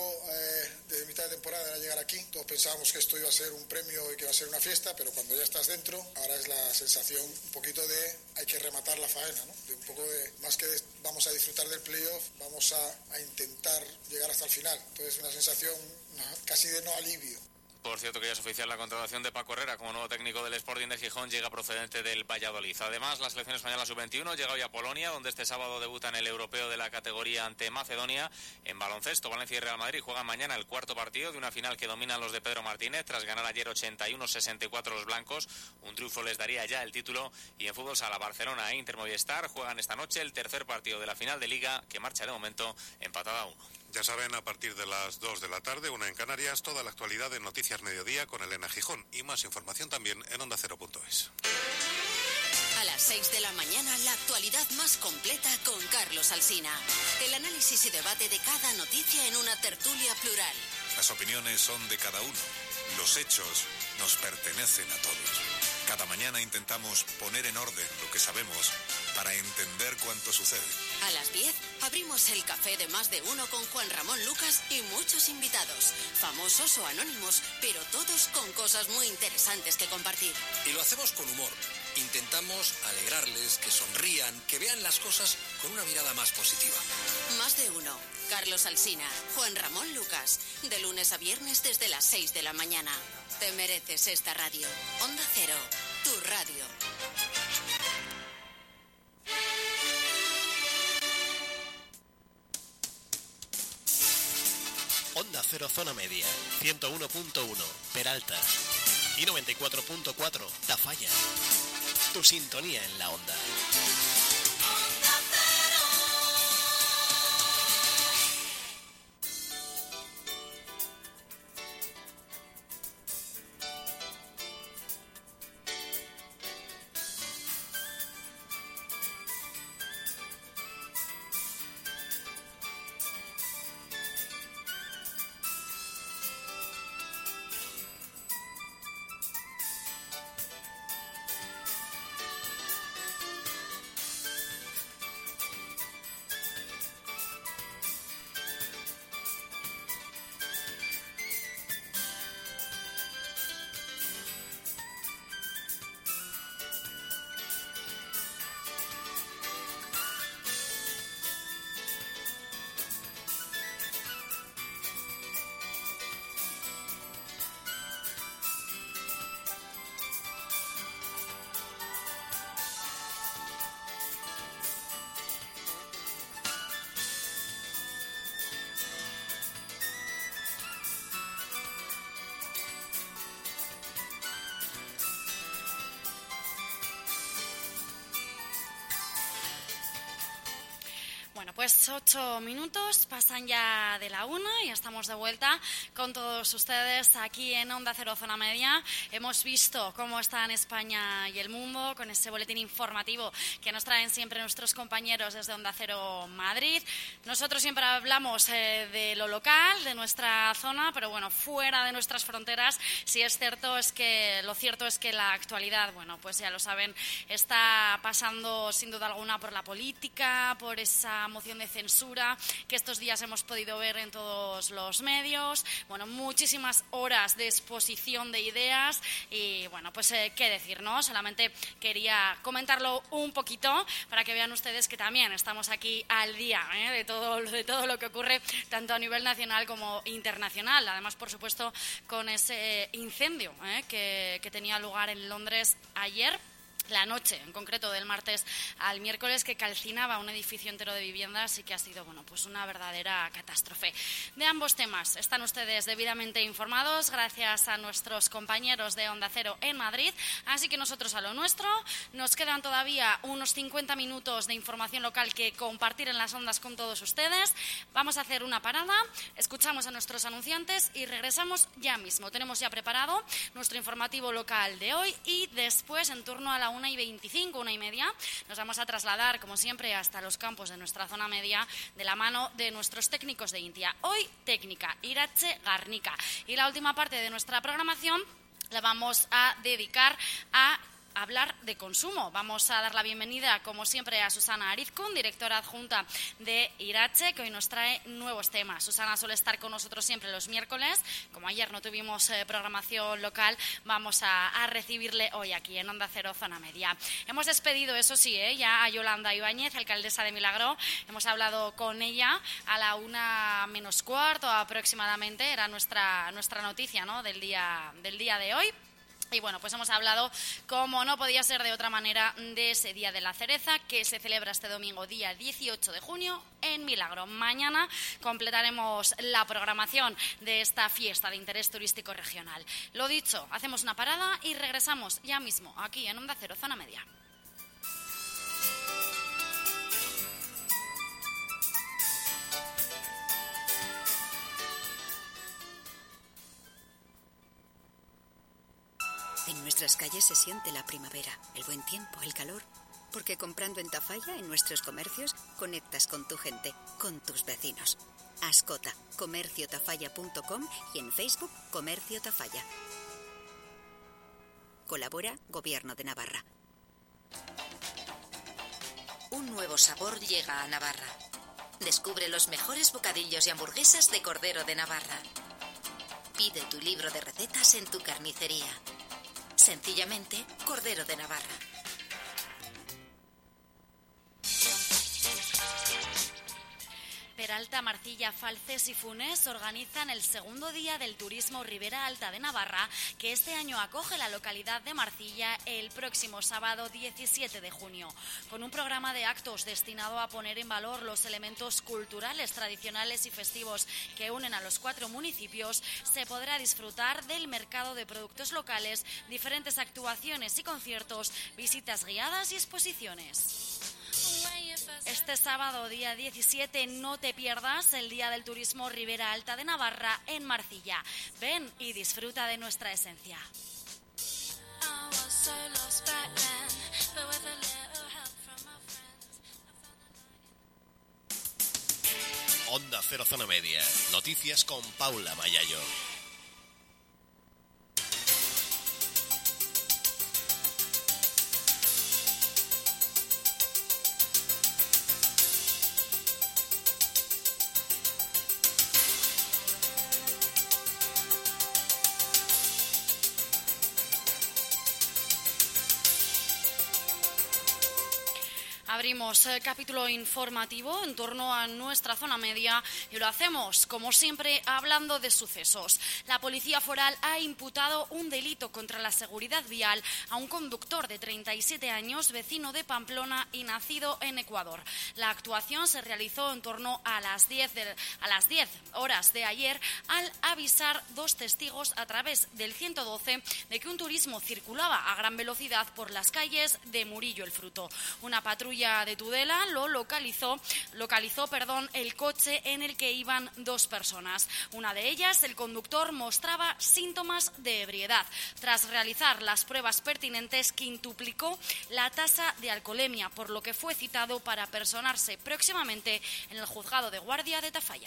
[SPEAKER 23] de mitad de temporada era llegar aquí. Todos pensábamos que esto iba a ser un premio y que iba a ser una fiesta, pero cuando ya estás dentro, ahora es la sensación un poquito de hay que rematar la faena, ¿no? De un poco de, más que vamos a disfrutar del playoff, vamos a intentar llegar hasta el final. Entonces una sensación casi de no alivio.
[SPEAKER 22] Por cierto, que ya es oficial la contratación de Paco Herrera como nuevo técnico del Sporting de Gijón, llega procedente del Valladolid. Además, la selección española sub-21 llega hoy a Polonia, donde este sábado debuta en el europeo de la categoría ante Macedonia. En baloncesto, Valencia y Real Madrid juegan mañana el cuarto partido de una final que dominan los de Pedro Martínez, tras ganar ayer 81-64 los blancos. Un triunfo les daría ya el título. Y en fútbol sala, Barcelona e Inter Movistar juegan esta noche el tercer partido de la final de Liga, que marcha de momento empatada a 1.
[SPEAKER 15] Ya saben, a partir de las 2 de la tarde, 1 en Canarias, toda la actualidad de Noticias Mediodía con Elena Gijón y más información también en ondacero.es.
[SPEAKER 2] A las 6 de la mañana, la actualidad más completa con Carlos Alsina. El análisis y debate de cada noticia en una tertulia plural.
[SPEAKER 4] Las opiniones son de cada uno. Los hechos nos pertenecen a todos. Cada mañana intentamos poner en orden lo que sabemos para entender cuánto sucede.
[SPEAKER 2] A las 10 abrimos el café de Más de Uno con Juan Ramón Lucas y muchos invitados, famosos o anónimos, pero todos con cosas muy interesantes que compartir.
[SPEAKER 5] Y lo hacemos con humor. Intentamos alegrarles, que sonrían, que vean las cosas con una mirada más positiva.
[SPEAKER 2] Más de Uno. Carlos Alsina, Juan Ramón Lucas, de lunes a viernes desde las 6 de la mañana. Te mereces esta radio. Onda Cero, tu radio.
[SPEAKER 3] Onda Cero Zona Media, 101.1 Peralta y 94.4 Tafalla. Tu sintonía en la onda.
[SPEAKER 1] Bueno, pues 8 minutos pasan ya de la 1 y estamos de vuelta con todos ustedes aquí en Onda Cero Zona Media. Hemos visto cómo están España y el mundo con ese boletín informativo que nos traen siempre nuestros compañeros desde Onda Cero Madrid. Nosotros siempre hablamos de lo local, de nuestra zona, pero bueno, fuera de nuestras fronteras, sí es cierto, lo cierto es que la actualidad, bueno, pues ya lo saben, está pasando sin duda alguna por la política, por esa moción de censura que estos días hemos podido ver en todos los medios. Bueno, muchísimas horas de exposición de ideas y, bueno, pues qué decir, ¿no? Solamente quería comentarlo un poquito para que vean ustedes que también estamos aquí al día de todo lo que ocurre tanto a nivel nacional como internacional. Además, por supuesto, con ese incendio que tenía lugar en Londres ayer. La noche, en concreto del martes al miércoles, que calcinaba un edificio entero de viviendas y que ha sido, bueno, pues una verdadera catástrofe. De ambos temas están ustedes debidamente informados gracias a nuestros compañeros de Onda Cero en Madrid, así que nosotros a lo nuestro. Nos quedan todavía unos 50 minutos de información local que compartir en las ondas con todos ustedes. Vamos a hacer una parada, escuchamos a nuestros anunciantes y regresamos ya mismo. Tenemos ya preparado nuestro informativo local de hoy y después, en turno a la 1:25, 1:30, nos vamos a trasladar, como siempre, hasta los campos de nuestra zona media de la mano de nuestros técnicos de Intia. Hoy, técnica, Irache Garnica. Y la última parte de nuestra programación la vamos a dedicar a hablar de consumo. Vamos a dar la bienvenida, como siempre, a Susana Arizcún, directora adjunta de Irache, que hoy nos trae nuevos temas. Susana suele estar con nosotros siempre los miércoles. Como ayer no tuvimos programación local, vamos a recibirle hoy aquí en Onda Cero Zona Media. Hemos despedido, eso sí, ya a Yolanda Ibáñez, alcaldesa de Milagro. Hemos hablado con ella a la 1:45 aproximadamente. Era nuestra noticia, ¿no?, del día de hoy. Y bueno, pues hemos hablado, como no podía ser de otra manera, de ese Día de la Cereza que se celebra este domingo, día 18 de junio, en Milagro. Mañana completaremos la programación de esta fiesta de interés turístico regional. Lo dicho, hacemos una parada y regresamos ya mismo aquí en Onda Cero Zona Media.
[SPEAKER 6] En nuestras calles se siente la primavera, el buen tiempo, el calor. Porque comprando en Tafalla, en nuestros comercios, conectas con tu gente, con tus vecinos. Ascota, comerciotafalla.com y en Facebook, Comercio Tafalla. Colabora Gobierno de Navarra.
[SPEAKER 2] Un nuevo sabor llega a Navarra. Descubre los mejores bocadillos y hamburguesas de Cordero de Navarra. Pide tu libro de recetas en tu carnicería. Sencillamente, Cordero de Navarra.
[SPEAKER 1] Peralta, Marcilla, Falces y Funes organizan el segundo día del turismo Ribera Alta de Navarra, que este año acoge la localidad de Marcilla el próximo sábado 17 de junio, con un programa de actos destinado a poner en valor los elementos culturales, tradicionales y festivos que unen a los 4 municipios. Se podrá disfrutar del mercado de productos locales, diferentes actuaciones y conciertos, visitas guiadas y exposiciones. Este sábado, día 17, no te pierdas el Día del Turismo Ribera Alta de Navarra en Marcilla. Ven y disfruta de nuestra esencia.
[SPEAKER 3] Onda Cero Zona Media. Noticias con Paula Mayayo.
[SPEAKER 1] Abrimos capítulo informativo en torno a nuestra zona media y lo hacemos, como siempre, hablando de sucesos. La Policía Foral ha imputado un delito contra la seguridad vial a un conductor de 37 años, vecino de Pamplona y nacido en Ecuador. La actuación se realizó en torno a las 10 horas de ayer al avisar 2 testigos a través del 112 de que un turismo circulaba a gran velocidad por las calles de Murillo el Fruto. Una patrulla de Tudela localizó el coche en el que iban 2 personas. Una de ellas, el conductor, mostraba síntomas de ebriedad. Tras realizar las pruebas pertinentes, quintuplicó la tasa de alcoholemia, por lo que fue citado para personarse próximamente en el juzgado de guardia de Tafalla.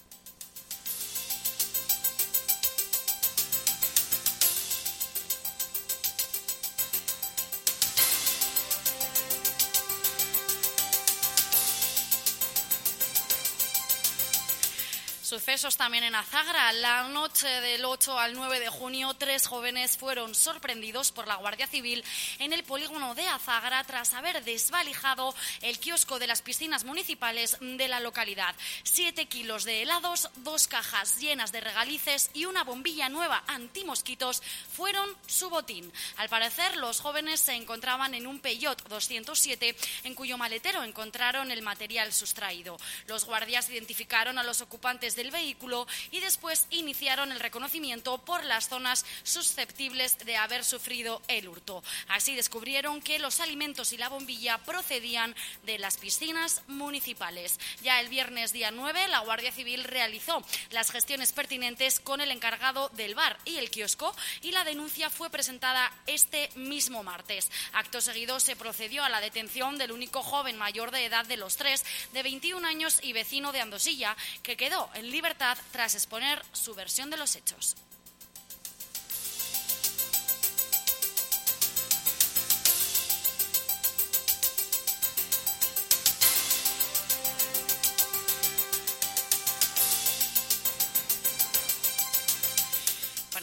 [SPEAKER 1] Sucesos también en Azagra. La noche del 8 al 9 de junio, 3 jóvenes fueron sorprendidos por la Guardia Civil en el polígono de Azagra tras haber desvalijado el kiosco de las piscinas municipales de la localidad. 7 kilos de helados, 2 cajas llenas de regalices y una bombilla nueva antimosquitos fueron su botín. Al parecer, los jóvenes se encontraban en un Peugeot 207, en cuyo maletero encontraron el material sustraído. Los guardias identificaron a los ocupantes del vehículo y después iniciaron el reconocimiento por las zonas susceptibles de haber sufrido el hurto. Así descubrieron que los alimentos y la bombilla procedían de las piscinas municipales. Ya el viernes día 9, la Guardia Civil realizó las gestiones pertinentes con el encargado del bar y el kiosco y la denuncia fue presentada este mismo martes. Acto seguido se procedió a la detención del único joven mayor de edad de los 3, de 21 años y vecino de Andosilla, que quedó en libertad tras exponer su versión de los hechos.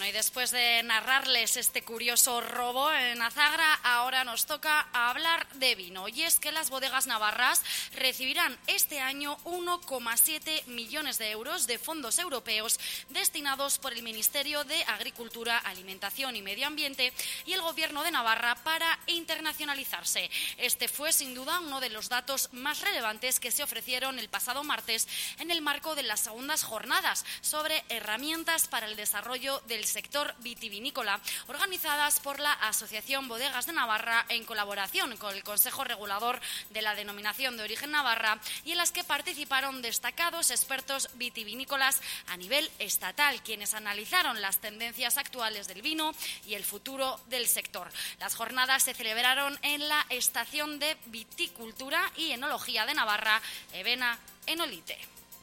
[SPEAKER 1] Bueno, y después de narrarles este curioso robo en Azagra, ahora nos toca hablar de vino. Y es que las bodegas navarras recibirán este año 1,7 millones de euros de fondos europeos destinados por el Ministerio de Agricultura, Alimentación y Medio Ambiente y el Gobierno de Navarra para internacionalizarse. Este fue, sin duda, uno de los datos más relevantes que se ofrecieron el pasado martes en el marco de las segundas jornadas sobre herramientas para el desarrollo del sector vitivinícola, organizadas por la Asociación Bodegas de Navarra en colaboración con el Consejo Regulador de la Denominación de Origen Navarra, y en las que participaron destacados expertos vitivinícolas a nivel estatal, quienes analizaron las tendencias actuales del vino y el futuro del sector. Las jornadas se celebraron en la Estación de Viticultura y Enología de Navarra, Ebena, en Olite.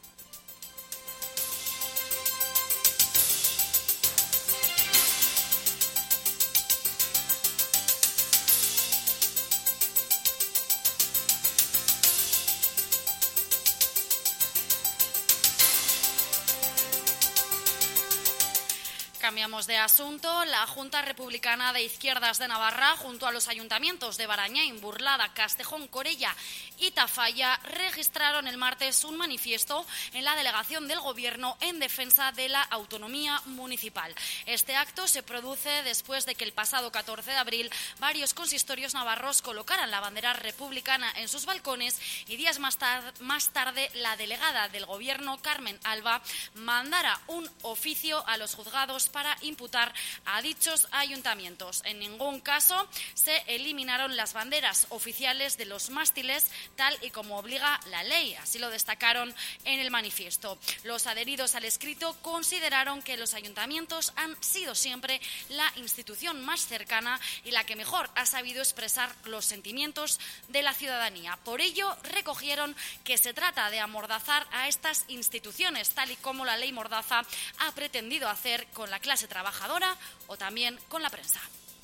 [SPEAKER 1] Cambiamos de asunto. La Junta Republicana de Izquierdas de Navarra, junto a los ayuntamientos de Barañáin, Burlada, Castejón, Corella y Tafalla, registraron el martes un manifiesto en la delegación del Gobierno en defensa de la autonomía municipal. Este acto se produce después de que el pasado 14 de abril varios consistorios navarros colocaran la bandera republicana en sus balcones y días más tarde la delegada del Gobierno, Carmen Alba, mandara un oficio a los juzgados para imputar a dichos ayuntamientos. En ningún caso se eliminaron las banderas oficiales de los mástiles, tal y como obliga la ley. Así lo destacaron en el manifiesto. Los adheridos al escrito consideraron que los ayuntamientos han sido siempre la institución más cercana y la que mejor ha sabido expresar los sentimientos de la ciudadanía. Por ello, recogieron que se trata de amordazar a estas instituciones, tal y como la ley Mordaza ha pretendido hacer con la clase trabajadora o también con la prensa.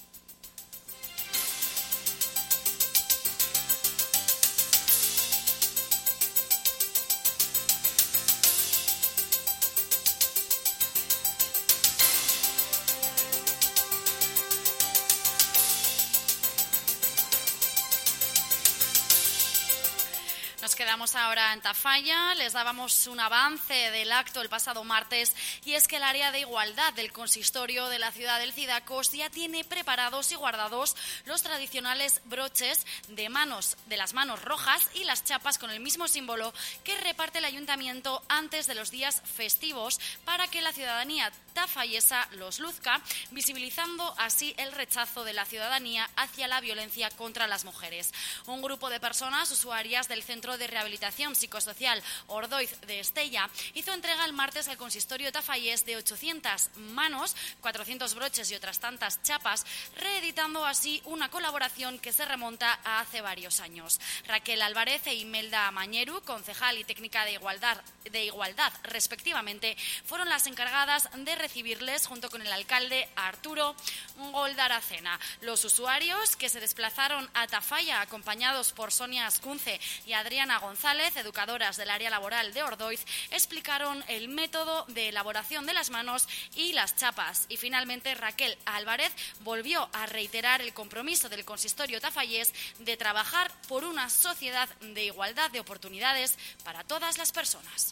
[SPEAKER 1] Nos quedamos ahora en Tafalla. Les dábamos un avance del acto el pasado martes, y es que el área de igualdad del consistorio de la ciudad del Cidacos ya tiene preparados y guardados los tradicionales broches de las manos rojas y las chapas con el mismo símbolo que reparte el ayuntamiento antes de los días festivos, para que la ciudadanía tafallesa los luzca, visibilizando así el rechazo de la ciudadanía hacia la violencia contra las mujeres. Un grupo de personas usuarias del Centro de Rehabilitación Psicosocial Ordoiz de Estella hizo entrega el martes al consistorio tafallés de 800 manos, 400 broches y otras tantas chapas, reeditando así una colaboración que se remonta a hace varios años. Raquel Álvarez e Imelda Mañeru, concejal y técnica de igualdad respectivamente, fueron las encargadas de recibirles junto con el alcalde Arturo Goldaracena. Los usuarios, que se desplazaron a Tafalla acompañados por Sonia Ascunce y Adriana González, educadoras del área laboral de Ordoiz, explicaron el método de elaboración de las manos y las chapas. Y finalmente Raquel Álvarez volvió a reiterar el compromiso del consistorio tafallés de trabajar por una sociedad de igualdad de oportunidades para todas las personas.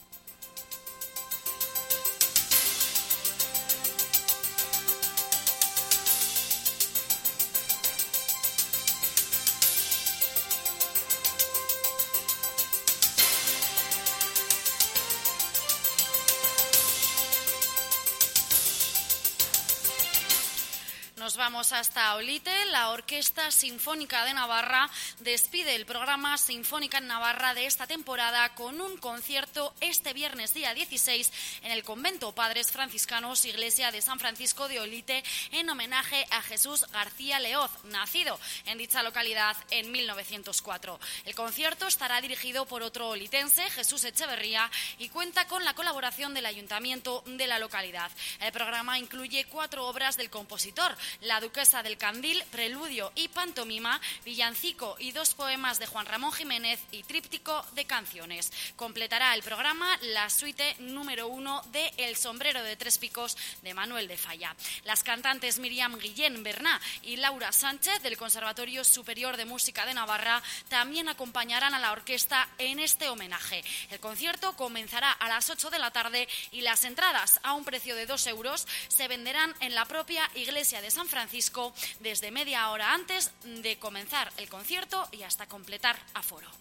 [SPEAKER 1] Nos vamos hasta Olite. La Orquesta Sinfónica de Navarra despide el programa Sinfónica en Navarra de esta temporada con un concierto este viernes día 16 en el Convento Padres Franciscanos, Iglesia de San Francisco de Olite, en homenaje a Jesús García Leoz, nacido en dicha localidad en 1904. El concierto estará dirigido por otro olitense, Jesús Echeverría, y cuenta con la colaboración del ayuntamiento de la localidad. El programa incluye 4 obras del compositor: La Duquesa del Candil, preludio y pantomima, villancico y 2 poemas de Juan Ramón Jiménez y tríptico de canciones. Completará el programa la suite número 1 de El sombrero de 3 picos de Manuel de Falla. Las cantantes Miriam Guillén Berná y Laura Sánchez del Conservatorio Superior de Música de Navarra también acompañarán a la orquesta en este homenaje. El concierto comenzará a las 8 de la tarde y las entradas a un precio de 2 euros se venderán en la propia iglesia de San Francisco desde media hora antes de comenzar el concierto y hasta completar aforo.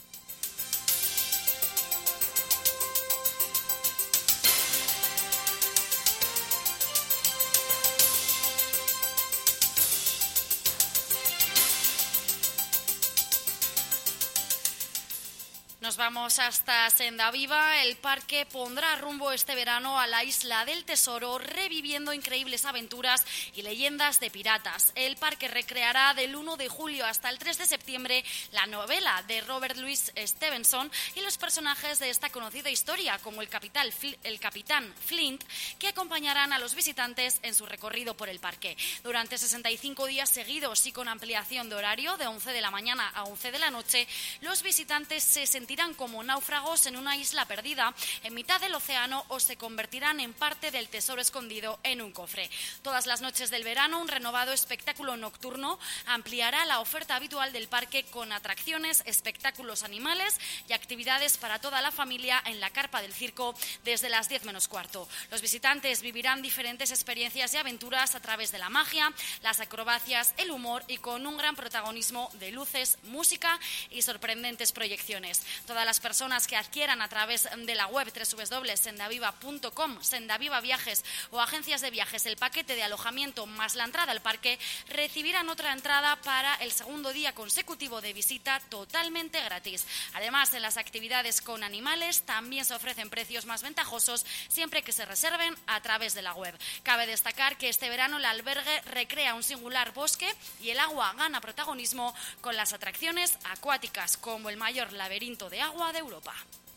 [SPEAKER 1] Nos vamos hasta Sendaviva. El parque pondrá rumbo este verano a la Isla del Tesoro, reviviendo increíbles aventuras y leyendas de piratas. El parque recreará del 1 de julio hasta el 3 de septiembre la novela de Robert Louis Stevenson y los personajes de esta conocida historia, como el capitán Flint, que acompañarán a los visitantes en su recorrido por el parque. Durante 65 días seguidos y con ampliación de horario de 11 de la mañana a 11 de la noche, los visitantes se sentirán como náufragos en una isla perdida en mitad del océano o se convertirán en parte del tesoro escondido en un cofre. Todas las noches del verano, un renovado espectáculo nocturno ampliará la oferta habitual del parque con atracciones, espectáculos animales y actividades para toda la familia en la carpa del circo desde las 10 menos cuarto. Los visitantes vivirán diferentes experiencias y aventuras a través de la magia, las acrobacias, el humor y con un gran protagonismo de luces, música y sorprendentes proyecciones. Todas las personas que adquieran a través de la web www.sendaviva.com, Sendaviva Viajes o agencias de viajes el paquete de alojamiento más la entrada al parque recibirán otra entrada para el segundo día consecutivo de visita totalmente gratis. Además, en las actividades con animales también se ofrecen precios más ventajosos siempre que se reserven a través de la web. Cabe destacar que este verano el albergue recrea un singular bosque y el agua gana protagonismo con las atracciones acuáticas como el mayor laberinto de agua de Europa.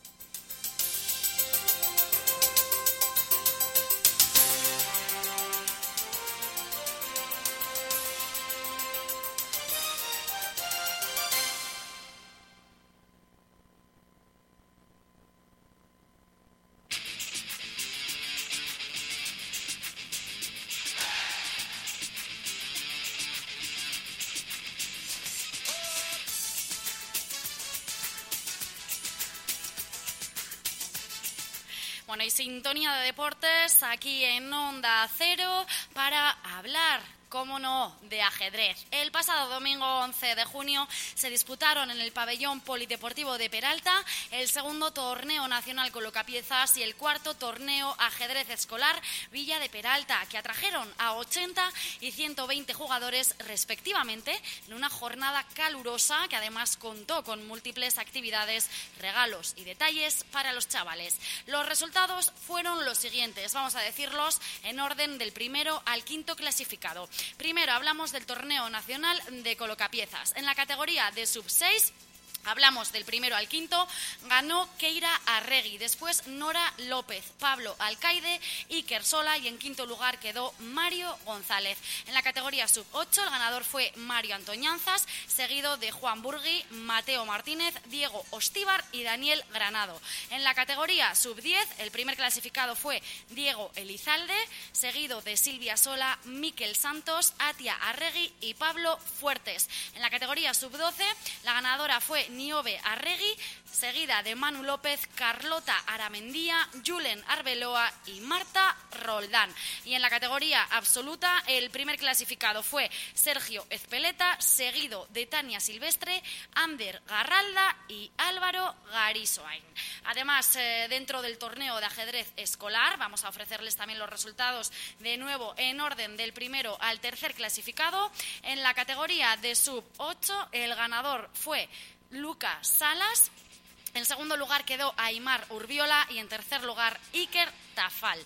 [SPEAKER 1] Bueno, y sintonía de deportes aquí en Onda Cero para hablar, cómo no, de ajedrez. El pasado domingo 11 de junio se disputaron en el pabellón polideportivo de Peralta el segundo torneo nacional Colocapiezas y el cuarto torneo ajedrez escolar Villa de Peralta, que atrajeron a 80 y 120 jugadores respectivamente en una jornada calurosa que además contó con múltiples actividades, regalos y detalles para los chavales. Los resultados fueron los siguientes, vamos a decirlos en orden del primero al quinto clasificado. Primero hablamos del torneo nacional de Colocapiezas. En la categoría de sub-6, hablamos del primero al quinto, ganó Keira Arregui, después Nora López, Pablo Alcaide, Iker Sola y en quinto lugar quedó Mario González. En la categoría sub-8 el ganador fue Mario Antoñanzas, seguido de Juan Burgui, Mateo Martínez, Diego Ostíbar y Daniel Granado. En la categoría sub-10 el primer clasificado fue Diego Elizalde, seguido de Silvia Sola, Miquel Santos, Atia Arregui y Pablo Fuertes. En la categoría sub-12 la ganadora fue Niobe Arregui, seguida de Manu López, Carlota Aramendía, Julen Arbeloa y Marta Roldán. Y en la categoría absoluta el primer clasificado fue Sergio Ezpeleta, seguido de Tania Silvestre, Ander Garralda y Álvaro Garisoain. Además, dentro del torneo de ajedrez escolar, vamos a ofrecerles también los resultados de nuevo en orden del primero al tercer clasificado. En la categoría de sub-8 el ganador fue Lucas Salas, en segundo lugar quedó Aimar Urbiola y en tercer lugar Iker Tafal.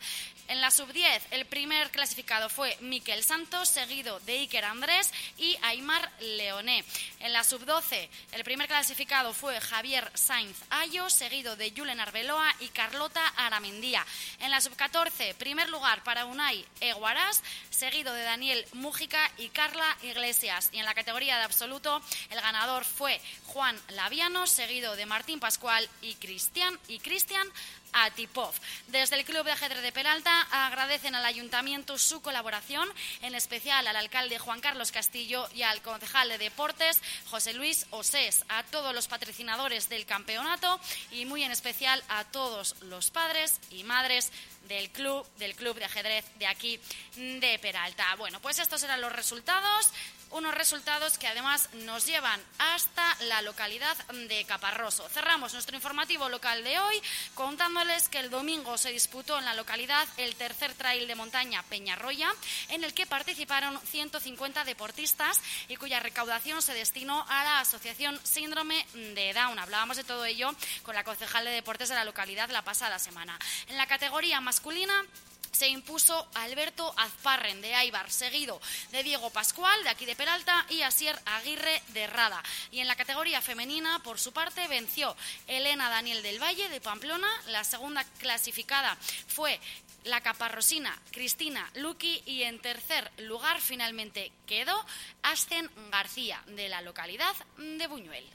[SPEAKER 1] En la sub-10, el primer clasificado fue Miquel Santos, seguido de Iker Andrés y Aimar Leoné. En la sub-12, el primer clasificado fue Javier Sainz Ayo, seguido de Julen Arbeloa y Carlota Aramendía. En la sub-14, primer lugar para Unai Eguarás, seguido de Daniel Mújica y Carla Iglesias. Y en la categoría de absoluto, el ganador fue Juan Laviano, seguido de Martín Pascual y Cristian Atipov. Desde el Club de Ajedrez de Peralta agradecen al Ayuntamiento su colaboración, en especial al alcalde Juan Carlos Castillo y al concejal de Deportes José Luis Osés, a todos los patrocinadores del campeonato y muy en especial a todos los padres y madres del club de ajedrez de aquí de Peralta. Bueno, pues estos eran los resultados. Unos resultados que además nos llevan hasta la localidad de Caparroso. Cerramos nuestro informativo local de hoy contándoles que el domingo se disputó en la localidad el tercer trail de montaña Peñarroya, en el que participaron 150 deportistas y cuya recaudación se destinó a la Asociación Síndrome de Down. Hablábamos de todo ello con la concejal de deportes de la localidad la pasada semana. En la categoría masculina se impuso Alberto Azparren de Aibar, seguido de Diego Pascual de aquí de Peralta y Asier Aguirre de Rada. Y en la categoría femenina, por su parte, venció Elena Daniel del Valle de Pamplona. La segunda clasificada fue la caparrosina Cristina Luqui y en tercer lugar finalmente quedó Ascen García de la localidad de Buñuel.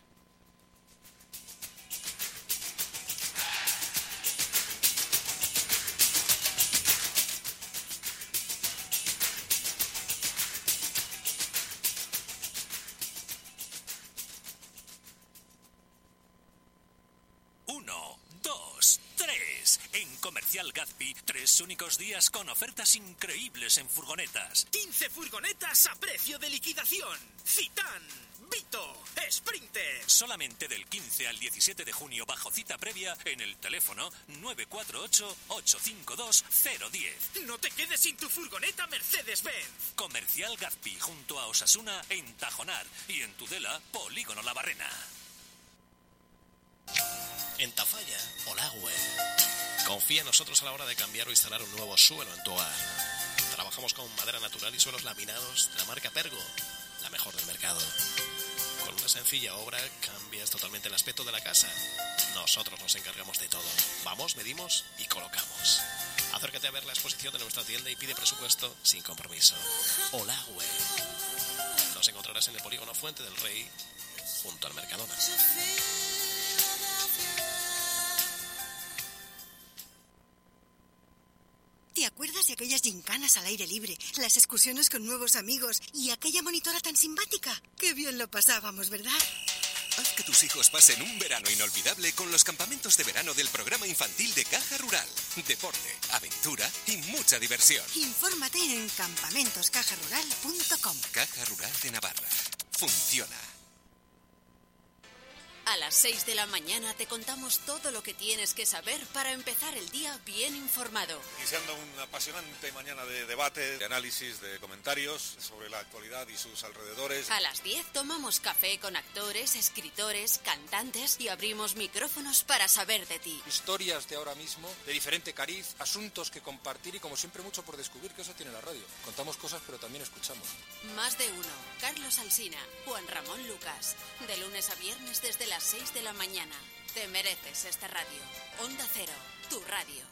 [SPEAKER 7] En Comercial Gazpi, 3 únicos días con ofertas increíbles en furgonetas.
[SPEAKER 8] 15 furgonetas a precio de liquidación. Citán, Vito, Sprinter.
[SPEAKER 7] Solamente del 15 al 17 de junio bajo cita previa en el teléfono 948-852-010.
[SPEAKER 8] No te quedes sin tu furgoneta Mercedes-Benz.
[SPEAKER 7] Comercial Gazpi, junto a Osasuna en Tajonar y en Tudela, Polígono La Barrena.
[SPEAKER 3] En Tafalla, Olagüe. Confía en nosotros a la hora de cambiar o instalar un nuevo suelo en tu hogar. Trabajamos con madera natural y suelos laminados de la marca Pergo, la mejor del mercado. Con una sencilla obra cambias totalmente el aspecto de la casa. Nosotros nos encargamos de todo. Vamos, medimos y colocamos. Acércate a ver la exposición de nuestra tienda y pide presupuesto sin compromiso. Olagüe. Nos encontrarás en el polígono Fuente del Rey, junto al Mercadona.
[SPEAKER 10] ¿Te acuerdas de aquellas gincanas al aire libre, las excursiones con nuevos amigos y aquella monitora tan simpática? ¡Qué bien lo pasábamos!, ¿verdad?
[SPEAKER 24] Haz que tus hijos pasen un verano inolvidable con los campamentos de verano del programa infantil de Caja Rural. Deporte, aventura y mucha diversión.
[SPEAKER 10] Infórmate en campamentoscajarural.com.
[SPEAKER 24] Caja Rural de Navarra. Funciona.
[SPEAKER 25] A las 6 de la mañana te contamos todo lo que tienes que saber para empezar el día bien informado.
[SPEAKER 15] Iniciando una apasionante mañana de debate, de análisis, de comentarios sobre la actualidad y sus alrededores.
[SPEAKER 25] A las 10 tomamos café con actores, escritores, cantantes y abrimos micrófonos para saber de ti.
[SPEAKER 26] Historias de ahora mismo, de diferente cariz, asuntos que compartir y como siempre mucho por descubrir, que eso tiene la radio. Contamos cosas pero también escuchamos.
[SPEAKER 25] Más de uno. Carlos Alsina, Juan Ramón Lucas. De lunes a viernes desde las 6 de la mañana. Te mereces esta radio. Onda Cero, tu radio.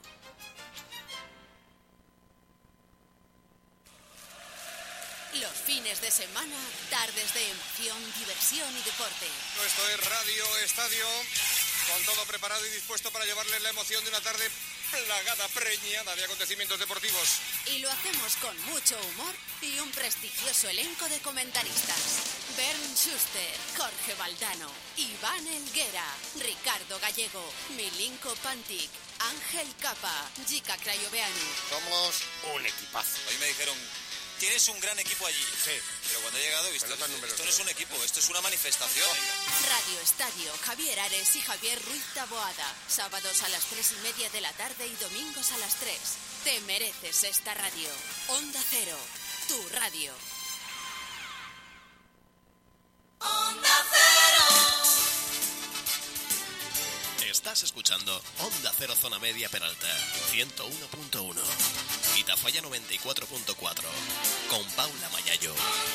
[SPEAKER 25] Los fines de semana, tardes de emoción, diversión y deporte.
[SPEAKER 15] Esto es Radio Estadio, con todo preparado y dispuesto para llevarles la emoción de una tarde plagada, preñada de acontecimientos deportivos.
[SPEAKER 25] Y lo hacemos con mucho humor y un prestigioso elenco de comentaristas. Bernd Schuster, Jorge Valdano, Iván Elguera, Ricardo Gallego, Milinko Pantic, Ángel Capa, Jica Crayoveanu.
[SPEAKER 27] Somos un equipazo. Hoy me dijeron, tienes un gran equipo allí. Sí. Pero cuando he llegado he visto, esto no es un equipo, esto es una manifestación.
[SPEAKER 25] Radio Estadio, Javier Ares y Javier Ruiz Taboada. Sábados a las 3:30 de la tarde y domingos a las 3. Te mereces esta radio. Onda Cero, tu radio.
[SPEAKER 2] Onda Cero.
[SPEAKER 3] Estás Estás escuchando Onda Cero Zona Media Peralta, 101.1 y Tafalla 94.4 con Paula Mayayo.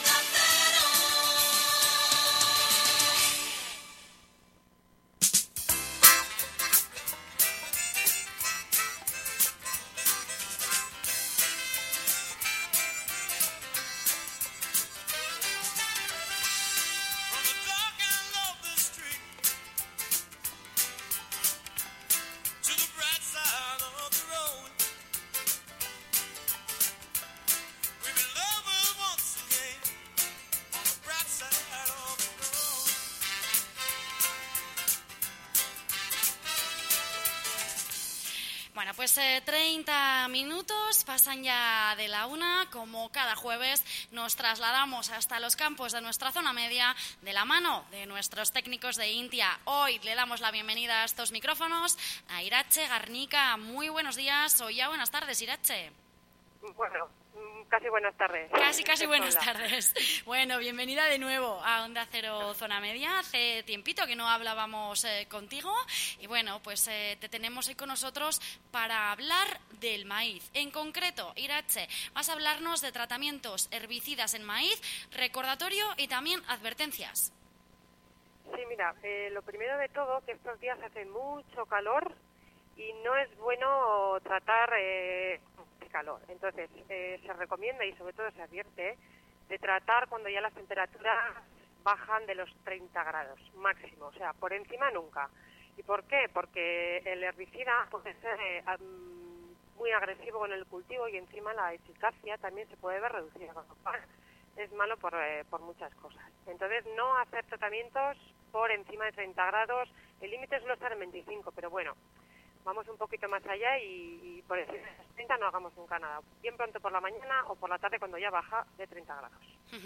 [SPEAKER 1] Bueno, pues 30 minutos pasan ya de la 1. Como cada jueves nos trasladamos hasta los campos de nuestra zona media de la mano de nuestros técnicos de Intia. Hoy le damos la bienvenida a estos micrófonos a Irache Garnica. Muy buenos días, o ya buenas tardes, Irache.
[SPEAKER 9] Bueno, casi buenas tardes.
[SPEAKER 1] Casi buenas tardes. Bueno, bienvenida de nuevo a Onda Cero Zona Media. Hace tiempito que no hablábamos contigo y bueno, pues te tenemos hoy con nosotros para hablar del maíz. En concreto, Irache, vas a hablarnos de tratamientos herbicidas en maíz, recordatorio y también advertencias.
[SPEAKER 9] Sí, mira, lo primero de todo, que estos días hace mucho calor y no es bueno tratar calor. Entonces, se recomienda y sobre todo se advierte de tratar cuando ya las temperaturas bajan de los 30 grados máximo, o sea, por encima nunca. ¿Y por qué? Porque el herbicida puede ser muy agresivo con el cultivo y encima la eficacia también se puede ver reducida, con lo cual es malo por muchas cosas. Entonces, no hacer tratamientos por encima de 30 grados, el límite suele estar en 25, pero bueno, vamos un poquito más allá y por encima de 30 no hagamos nunca nada. Bien pronto por la mañana o por la tarde cuando ya baja de 30 grados.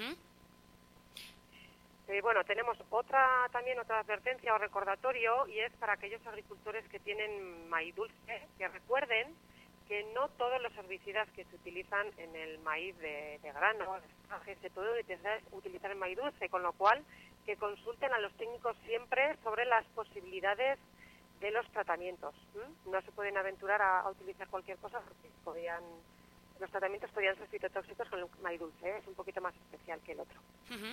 [SPEAKER 9] Bueno, tenemos otra advertencia o recordatorio y es para aquellos agricultores que tienen maíz dulce, que recuerden que no todos los herbicidas que se utilizan en el maíz de grano, se puede utilizar en maíz dulce, con lo cual que consulten a los técnicos siempre sobre las posibilidades de los tratamientos. No se pueden aventurar a utilizar cualquier cosa porque los tratamientos podrían ser fitotóxicos con el maíz dulce, es un poquito más especial que el otro.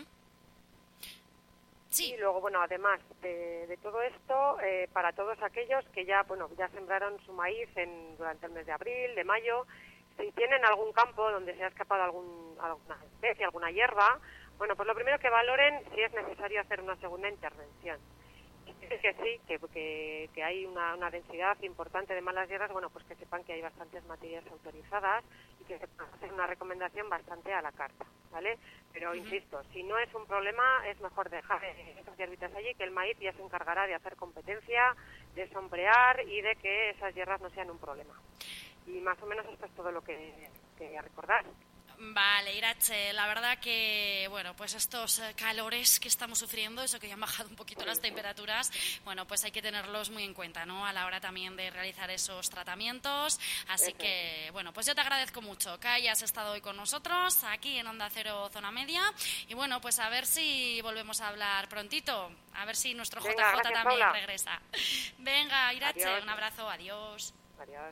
[SPEAKER 9] Sí. Y luego, bueno, además de todo esto, para todos aquellos que ya sembraron su maíz durante el mes de abril, de mayo, si tienen algún campo donde se ha escapado alguna especie, alguna hierba, bueno, pues lo primero que valoren si es necesario hacer una segunda intervención. Que sí, que hay una densidad importante de malas hierbas, bueno, pues que sepan que hay bastantes materias autorizadas y que se puede hacer una recomendación bastante a la carta, ¿vale? Pero insisto, si no es un problema, es mejor dejar esas hierbitas allí, que el maíz ya se encargará de hacer competencia, de sombrear y de que esas hierbas no sean un problema. Y más o menos esto es todo lo que quería recordar.
[SPEAKER 1] Vale, Irache, la verdad que, bueno, pues estos calores que estamos sufriendo, eso que ya han bajado un poquito las temperaturas, bueno, pues hay que tenerlos muy en cuenta, ¿no? A la hora también de realizar esos tratamientos. Así que, bueno, pues yo te agradezco mucho que hayas estado hoy con nosotros aquí en Onda Cero Zona Media. Y bueno, pues a ver si volvemos a hablar prontito. A ver si nuestro JJ también Paula regresa. Venga, Irache, adiós. Un abrazo, adiós.
[SPEAKER 9] Adiós.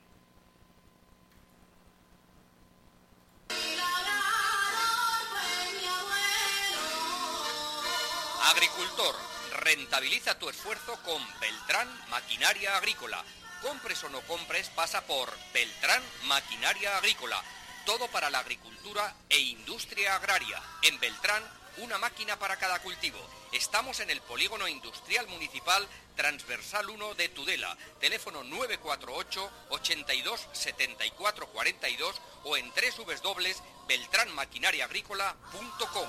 [SPEAKER 11] Agricultor, rentabiliza tu esfuerzo con Beltrán Maquinaria Agrícola. Compres o no compres, pasa por Beltrán Maquinaria Agrícola. Todo para la agricultura e industria agraria. En Beltrán, una máquina para cada cultivo. Estamos en el Polígono Industrial Municipal Transversal 1 de Tudela. Teléfono 948 82 74 42 o en www.beltranmaquinariaagrícola.com.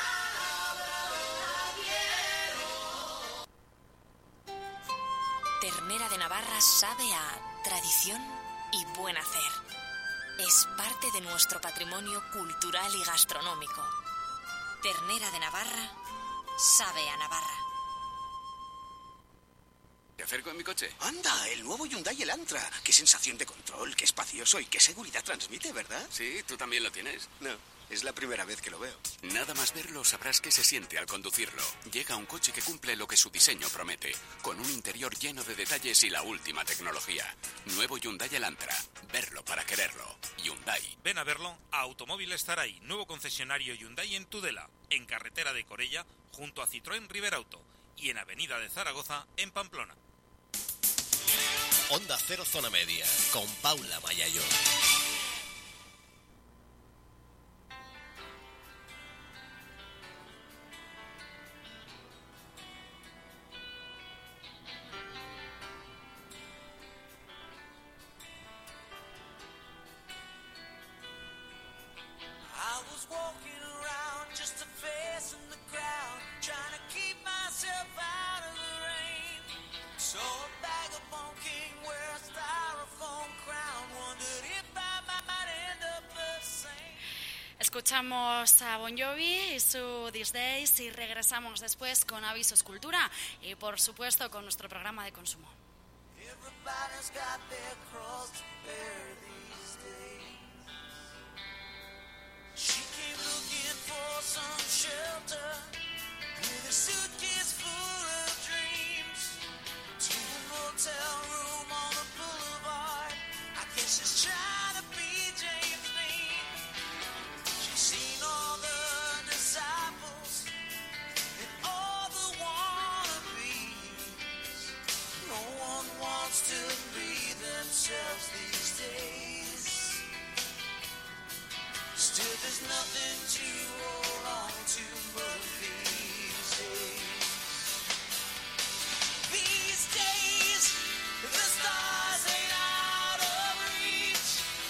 [SPEAKER 12] Ternera de Navarra sabe a tradición y buen hacer. Es parte de nuestro patrimonio cultural y gastronómico. Ternera de Navarra sabe a Navarra.
[SPEAKER 13] ¿Te acerco en mi coche?
[SPEAKER 14] Anda, el nuevo Hyundai Elantra. Qué sensación de control, qué espacioso y qué seguridad transmite, ¿verdad?
[SPEAKER 13] Sí, ¿tú también lo tienes?
[SPEAKER 14] No. Es la primera vez que lo veo.
[SPEAKER 24] Nada más verlo sabrás qué se siente al conducirlo. Llega un coche que cumple lo que su diseño promete, con un interior lleno de detalles y la última tecnología. Nuevo Hyundai Elantra. Verlo para quererlo. Hyundai.
[SPEAKER 13] Ven a verlo a Automóviles Zaraí, nuevo concesionario Hyundai en Tudela, en carretera de Corella, junto a Citroën Riberauto, y en Avenida de Zaragoza, en Pamplona.
[SPEAKER 3] Onda Cero Zona Media, con Paula Mayayo.
[SPEAKER 1] Escuchamos a Bon Jovi y su These Days y regresamos después con Avisos Cultura y por supuesto con nuestro programa de consumo.
[SPEAKER 16] These days, still there's nothing to hold on to but these days. These days, the stars ain't out of reach.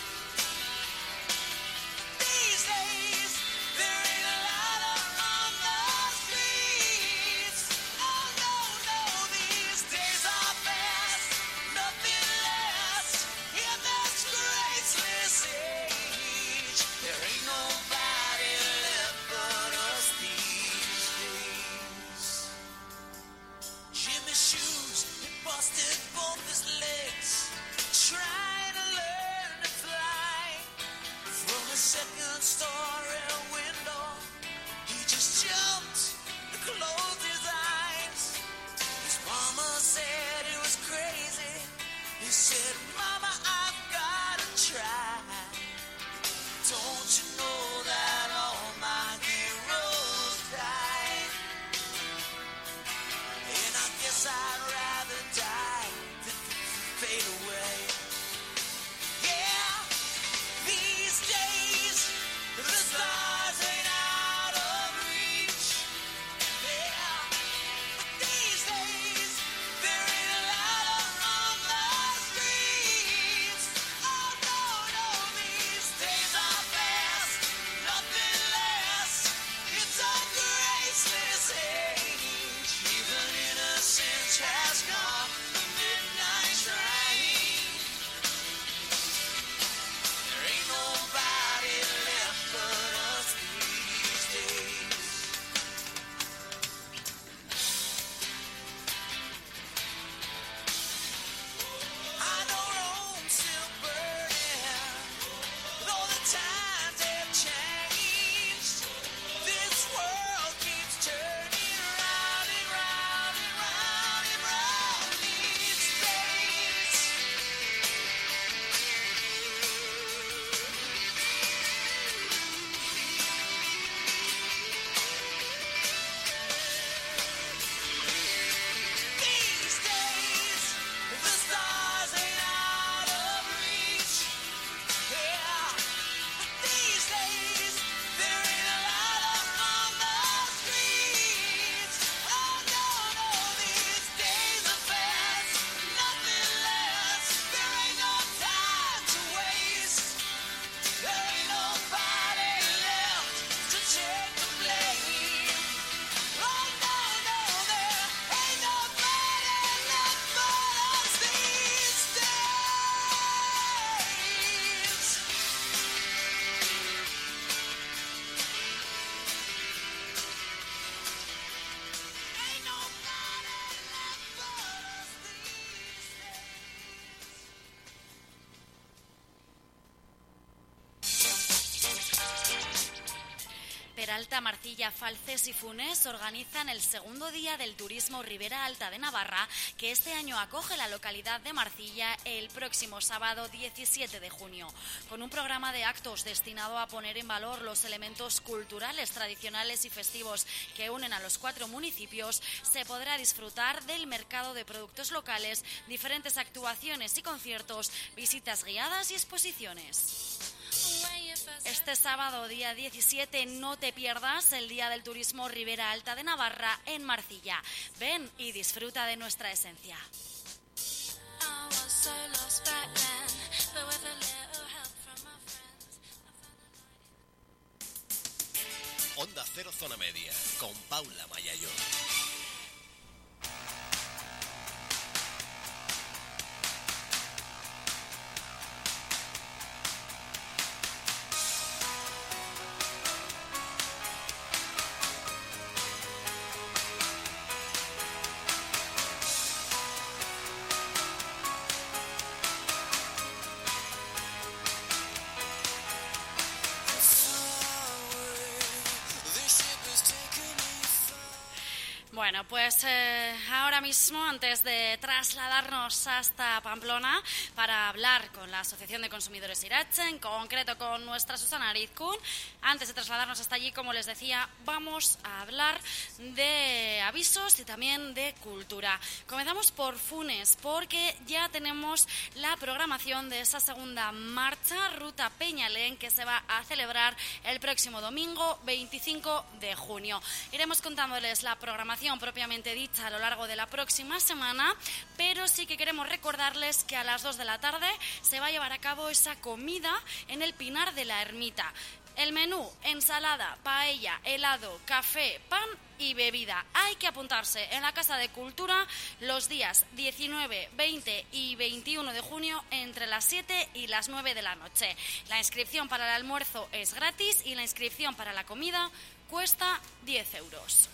[SPEAKER 16] These days, there ain't a lot on the streets. Oh no, no, these days are fast, nothing lasts in this graceless age. There ain't nobody left but us these days.
[SPEAKER 1] Peralta, Marcilla, Falces y Funes organizan el segundo día del turismo Ribera Alta de Navarra, que este año acoge la localidad de Marcilla el próximo sábado 17 de junio, con un programa de actos destinado a poner en valor los elementos culturales, tradicionales y festivos que unen a los 4 municipios. Se podrá disfrutar del mercado de productos locales, diferentes actuaciones y conciertos, visitas guiadas y exposiciones. Este sábado, día 17, no te pierdas el Día del Turismo Ribera Alta de Navarra en Marcilla. Ven y disfruta de nuestra esencia.
[SPEAKER 3] Onda Cero Zona Media, con Paula Mayayo.
[SPEAKER 1] Bueno, pues ahora mismo, antes de trasladarnos hasta Pamplona para hablar con la Asociación de Consumidores Irache, en concreto con nuestra Susana Arizkun, antes de trasladarnos hasta allí, como les decía, vamos a hablar de avisos y también de cultura. Comenzamos por Funes, porque ya tenemos la programación de esa segunda marcha, Ruta Peñalén, que se va a celebrar el próximo domingo 25 de junio. Iremos contándoles la programación propiamente dicha a lo largo de la próxima semana, pero sí que queremos recordarles que a las 2 de la tarde se va a llevar a cabo esa comida en el Pinar de la Ermita. El menú: ensalada, paella, helado, café, pan y bebida. Hay que apuntarse en la Casa de Cultura los días 19, 20 y 21 de junio entre las 7 y las 9 de la noche. La inscripción para el almuerzo es gratis y la inscripción para la comida cuesta 10 euros.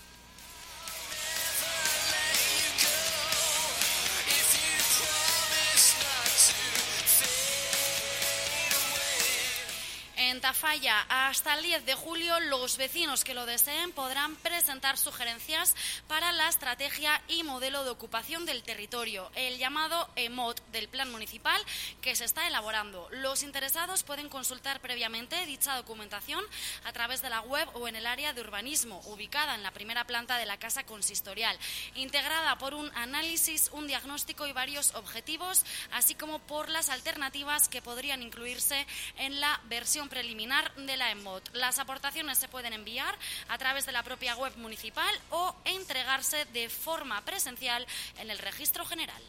[SPEAKER 1] En Tafalla, hasta el 10 de julio, los vecinos que lo deseen podrán presentar sugerencias para la estrategia y modelo de ocupación del territorio, el llamado EMOT del Plan Municipal que se está elaborando. Los interesados pueden consultar previamente dicha documentación a través de la web o en el área de urbanismo, ubicada en la primera planta de la Casa Consistorial, integrada por un análisis, un diagnóstico y varios objetivos, así como por las alternativas que podrían incluirse en la versión preliminar de la EMOT. Las aportaciones se pueden enviar a través de la propia web municipal o entregarse de forma presencial en el registro general.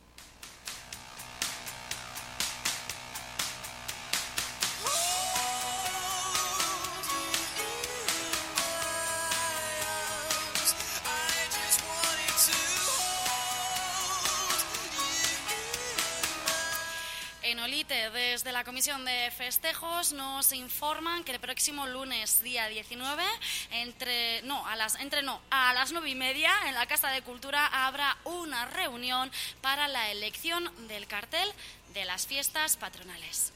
[SPEAKER 1] En Olite, desde la Comisión de Festejos, nos informan que el próximo lunes, día 19, a las 9:30, en la Casa de Cultura habrá una reunión para la elección del cartel de las fiestas patronales.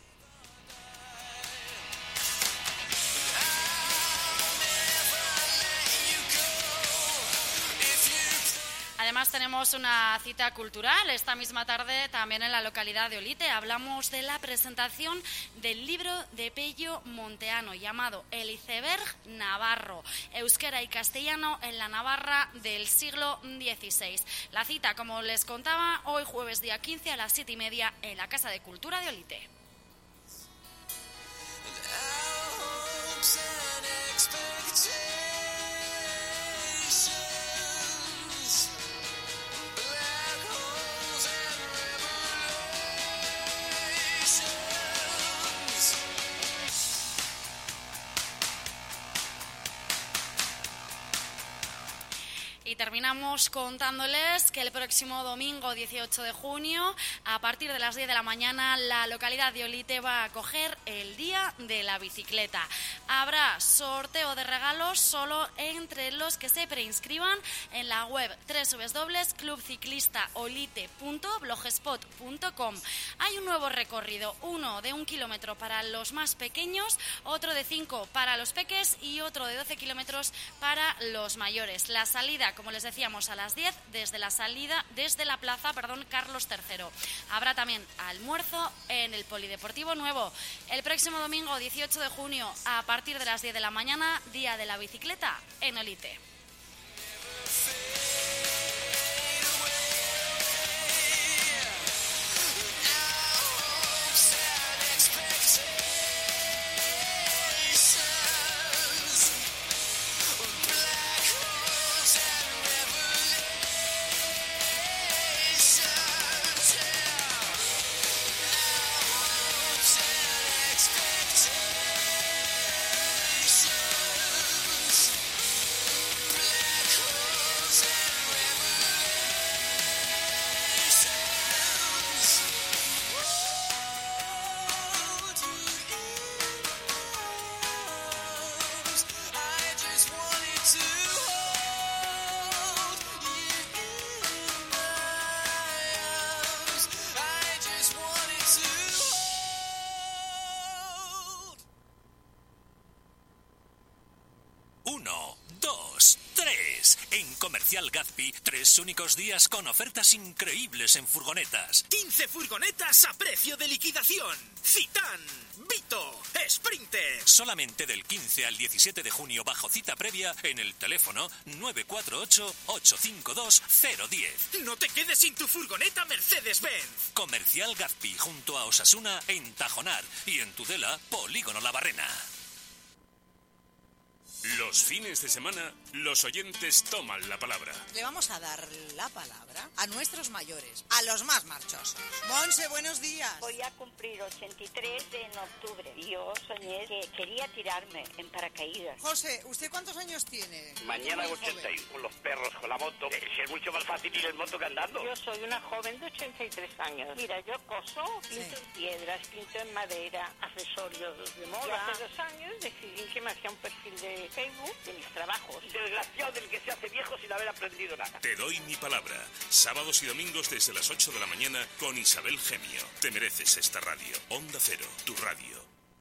[SPEAKER 1] Además tenemos una cita cultural esta misma tarde también en la localidad de Olite. Hablamos de la presentación del libro de Pello Monteano llamado El iceberg navarro, euskera y castellano en la Navarra del siglo XVI. La cita, como les contaba, hoy jueves día 15 a las 7:30 en la Casa de Cultura de Olite. Y terminamos contándoles que el próximo domingo 18 de junio, a partir de las 10 de la mañana, la localidad de Olite va a acoger el Día de la Bicicleta. Habrá sorteo de regalos solo entre los que se preinscriban en la web www.clubciclistaolite.blogspot.com. Hay un nuevo recorrido, uno de 1 kilómetro para los más pequeños, otro de 5 para los peques y otro de 12 kilómetros para los mayores. La salida, como les decíamos, a las 10 desde la plaza Carlos III. Habrá también almuerzo en el Polideportivo Nuevo. El próximo domingo 18 de junio, a partir de las 10 de la mañana, Día de la Bicicleta en Olite.
[SPEAKER 7] Comercial Gazpi, 3 únicos días con ofertas increíbles en furgonetas.
[SPEAKER 8] 15 furgonetas a precio de liquidación. Citán, Vito, Sprinter.
[SPEAKER 7] Solamente del 15 al 17 de junio bajo cita previa en el teléfono 948-852-010.
[SPEAKER 8] No te quedes sin tu furgoneta Mercedes-Benz.
[SPEAKER 7] Comercial Gazpi, junto a Osasuna en Tajonar y en Tudela, Polígono La Barrena.
[SPEAKER 17] Los fines de semana, los oyentes toman la palabra.
[SPEAKER 18] Le vamos a dar la palabra a nuestros mayores, a los más marchosos. Monse, buenos días.
[SPEAKER 19] Voy a cumplir 83 en octubre y yo soñé que quería tirarme en paracaídas.
[SPEAKER 18] José, ¿usted cuántos años tiene?
[SPEAKER 20] Mañana 81, con los perros, con la moto. Es mucho más fácil ir en moto que andando.
[SPEAKER 19] Yo soy una joven de 83 años. Mira, yo coso, pinto en piedras, pinto en madera, accesorios de moda. Yo hace 2 años decidí que me hacía un perfil de Facebook de mis trabajos.
[SPEAKER 20] Desgraciado del que se hace viejo sin haber aprendido nada.
[SPEAKER 17] Te doy mi palabra. Sábados y domingos desde las 8 de la mañana con Isabel Gemio. Te mereces esta radio. Onda Cero, tu radio.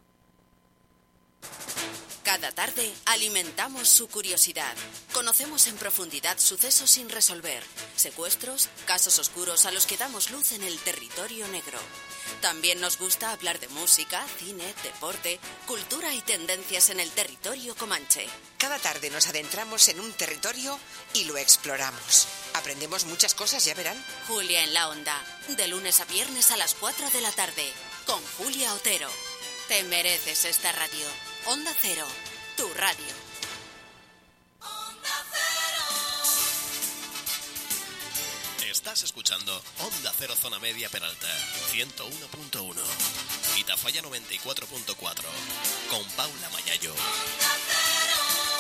[SPEAKER 2] Cada tarde alimentamos su curiosidad. Conocemos en profundidad sucesos sin resolver, secuestros, casos oscuros a los que damos luz en el territorio negro. También nos gusta hablar de música, cine, deporte, cultura y tendencias en el territorio comanche.
[SPEAKER 21] Cada tarde nos adentramos en un territorio y lo exploramos. Aprendemos muchas cosas, ya verán.
[SPEAKER 2] Julia en la Onda, de lunes a viernes a las 4 de la tarde, con Julia Otero. Te mereces esta radio. Onda Cero, tu radio.
[SPEAKER 3] Onda Cero. Estás escuchando Onda Cero Zona Media Peralta, 101.1. Y Tafalla 94.4, con Paula Mayayo. Onda Cero.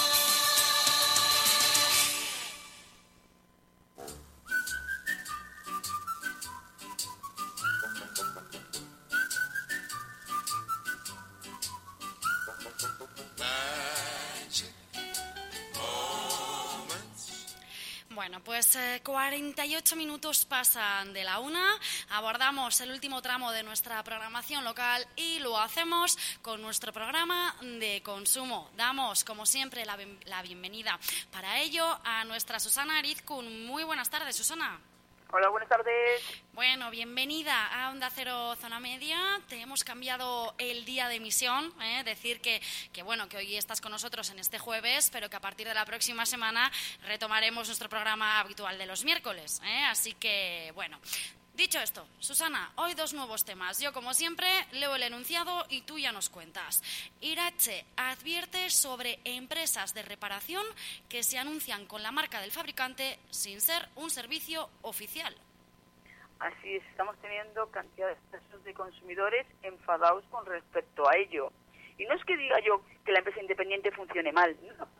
[SPEAKER 1] Bueno, pues 48 minutos pasan de la 1, abordamos el último tramo de nuestra programación local y lo hacemos con nuestro programa de consumo. Damos, como siempre, la bienvenida para ello a nuestra Susana Arizkun. Muy buenas tardes, Susana.
[SPEAKER 22] Hola, buenas tardes.
[SPEAKER 1] Bueno, bienvenida a Onda Cero Zona Media. Te hemos cambiado el día de emisión, decir que hoy estás con nosotros en este jueves, pero que a partir de la próxima semana retomaremos nuestro programa habitual de los miércoles, Así que, bueno, dicho esto, Susana, hoy 2 nuevos temas. Yo, como siempre, leo el enunciado y tú ya nos cuentas. Irache advierte sobre empresas de reparación que se anuncian con la marca del fabricante sin ser un servicio oficial.
[SPEAKER 22] Así es, estamos teniendo cantidades de consumidores enfadados con respecto a ello. Y no es que diga yo que la empresa independiente funcione mal, no.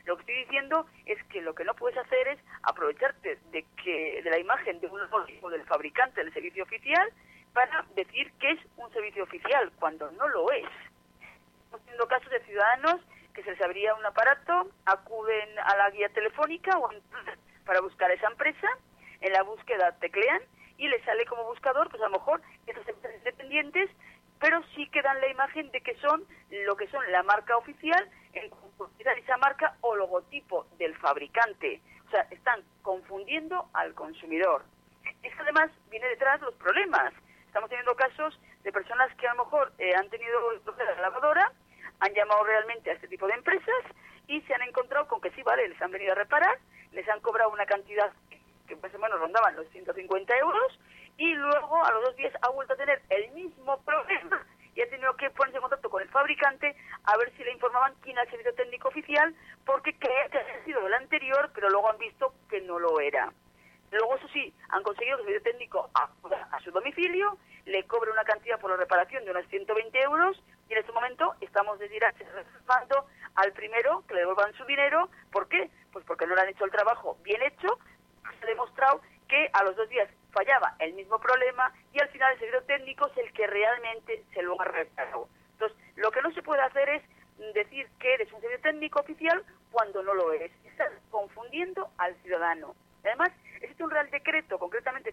[SPEAKER 22] Lo que estoy diciendo es que lo que no puedes hacer es aprovecharte de la imagen de un logotipo del fabricante del servicio oficial para decir que es un servicio oficial, cuando no lo es. Estamos teniendo casos de ciudadanos que se les abría un aparato, acuden a la guía telefónica o para buscar esa empresa, en la búsqueda teclean y les sale como buscador, pues a lo mejor esas empresas independientes, pero sí que dan la imagen de que son lo que son la marca oficial en conformidad a esa marca o logotipo del fabricante. O sea, están confundiendo al consumidor. Esto además viene detrás de los problemas. Estamos teniendo casos de personas que a lo mejor han tenido el problema de la lavadora, han llamado realmente a este tipo de empresas y se han encontrado con que sí, vale, les han venido a reparar, les han cobrado una cantidad que más o menos rondaban los 150 euros y luego a los 2 días ha vuelto a tener el mismo problema y ha tenido que ponerse en contacto con el fabricante a ver si le informaban quién era el servicio técnico oficial, porque creía que había sido el anterior, pero luego han visto que no lo era. Luego, eso sí, han conseguido que el servicio técnico acuda a su domicilio, le cobre una cantidad por la reparación de unos 120 euros y en este momento estamos reclamando al primero que le devuelvan su dinero. ¿Por qué? Pues porque no le han hecho el trabajo bien hecho. Se ha demostrado que a los 2 días fallaba el mismo problema y al final el servicio técnico es el que realmente se lo ha reparado. Entonces, lo que no se puede hacer es decir que eres un servicio técnico oficial cuando no lo eres. Estás confundiendo al ciudadano. Además, existe un Real Decreto, concretamente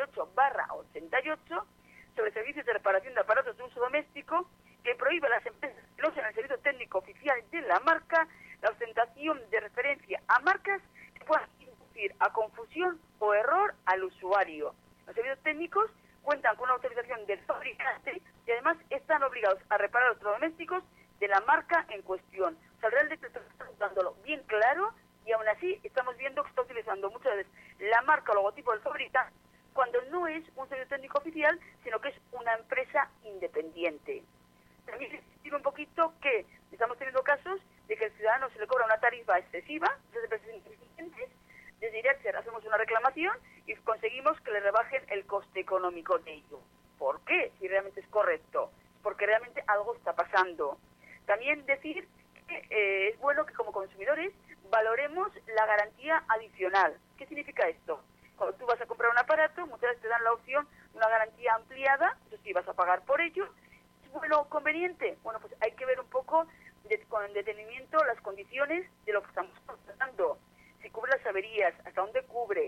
[SPEAKER 22] 58/88, sobre servicios de reparación de aparatos de uso doméstico, que prohíbe a las empresas que no sean el servicio técnico oficial de la marca la ostentación de referencia a marcas que puedan inducir a confusión o error al usuario. Los servicios técnicos cuentan con una autorización del fabricante y además están obligados a reparar los electrodomésticos de la marca en cuestión. O sea, el Real Decreto está dándolo bien claro y aún así estamos viendo que está utilizando muchas veces la marca o logotipo del fabricante cuando no es un servicio técnico oficial, sino que es una empresa independiente. También se estima un poquito que estamos teniendo casos de que el ciudadano se le cobra una tarifa excesiva, desde empresas independientes. Desde Iratzer hacemos una reclamación y conseguimos que le rebajen el coste económico de ello. ¿Por qué? Si realmente es correcto. Porque realmente algo está pasando. También decir que es bueno que como consumidores valoremos la garantía adicional. ¿Qué significa esto? Cuando tú vas a comprar un aparato, muchas veces te dan la opción de una garantía ampliada, eso sí, vas a pagar por ello. ¿Es bueno o conveniente? Bueno, pues hay que ver un poco con detenimiento las condiciones de lo que estamos contratando. Si cubre las averías, hasta dónde cubre,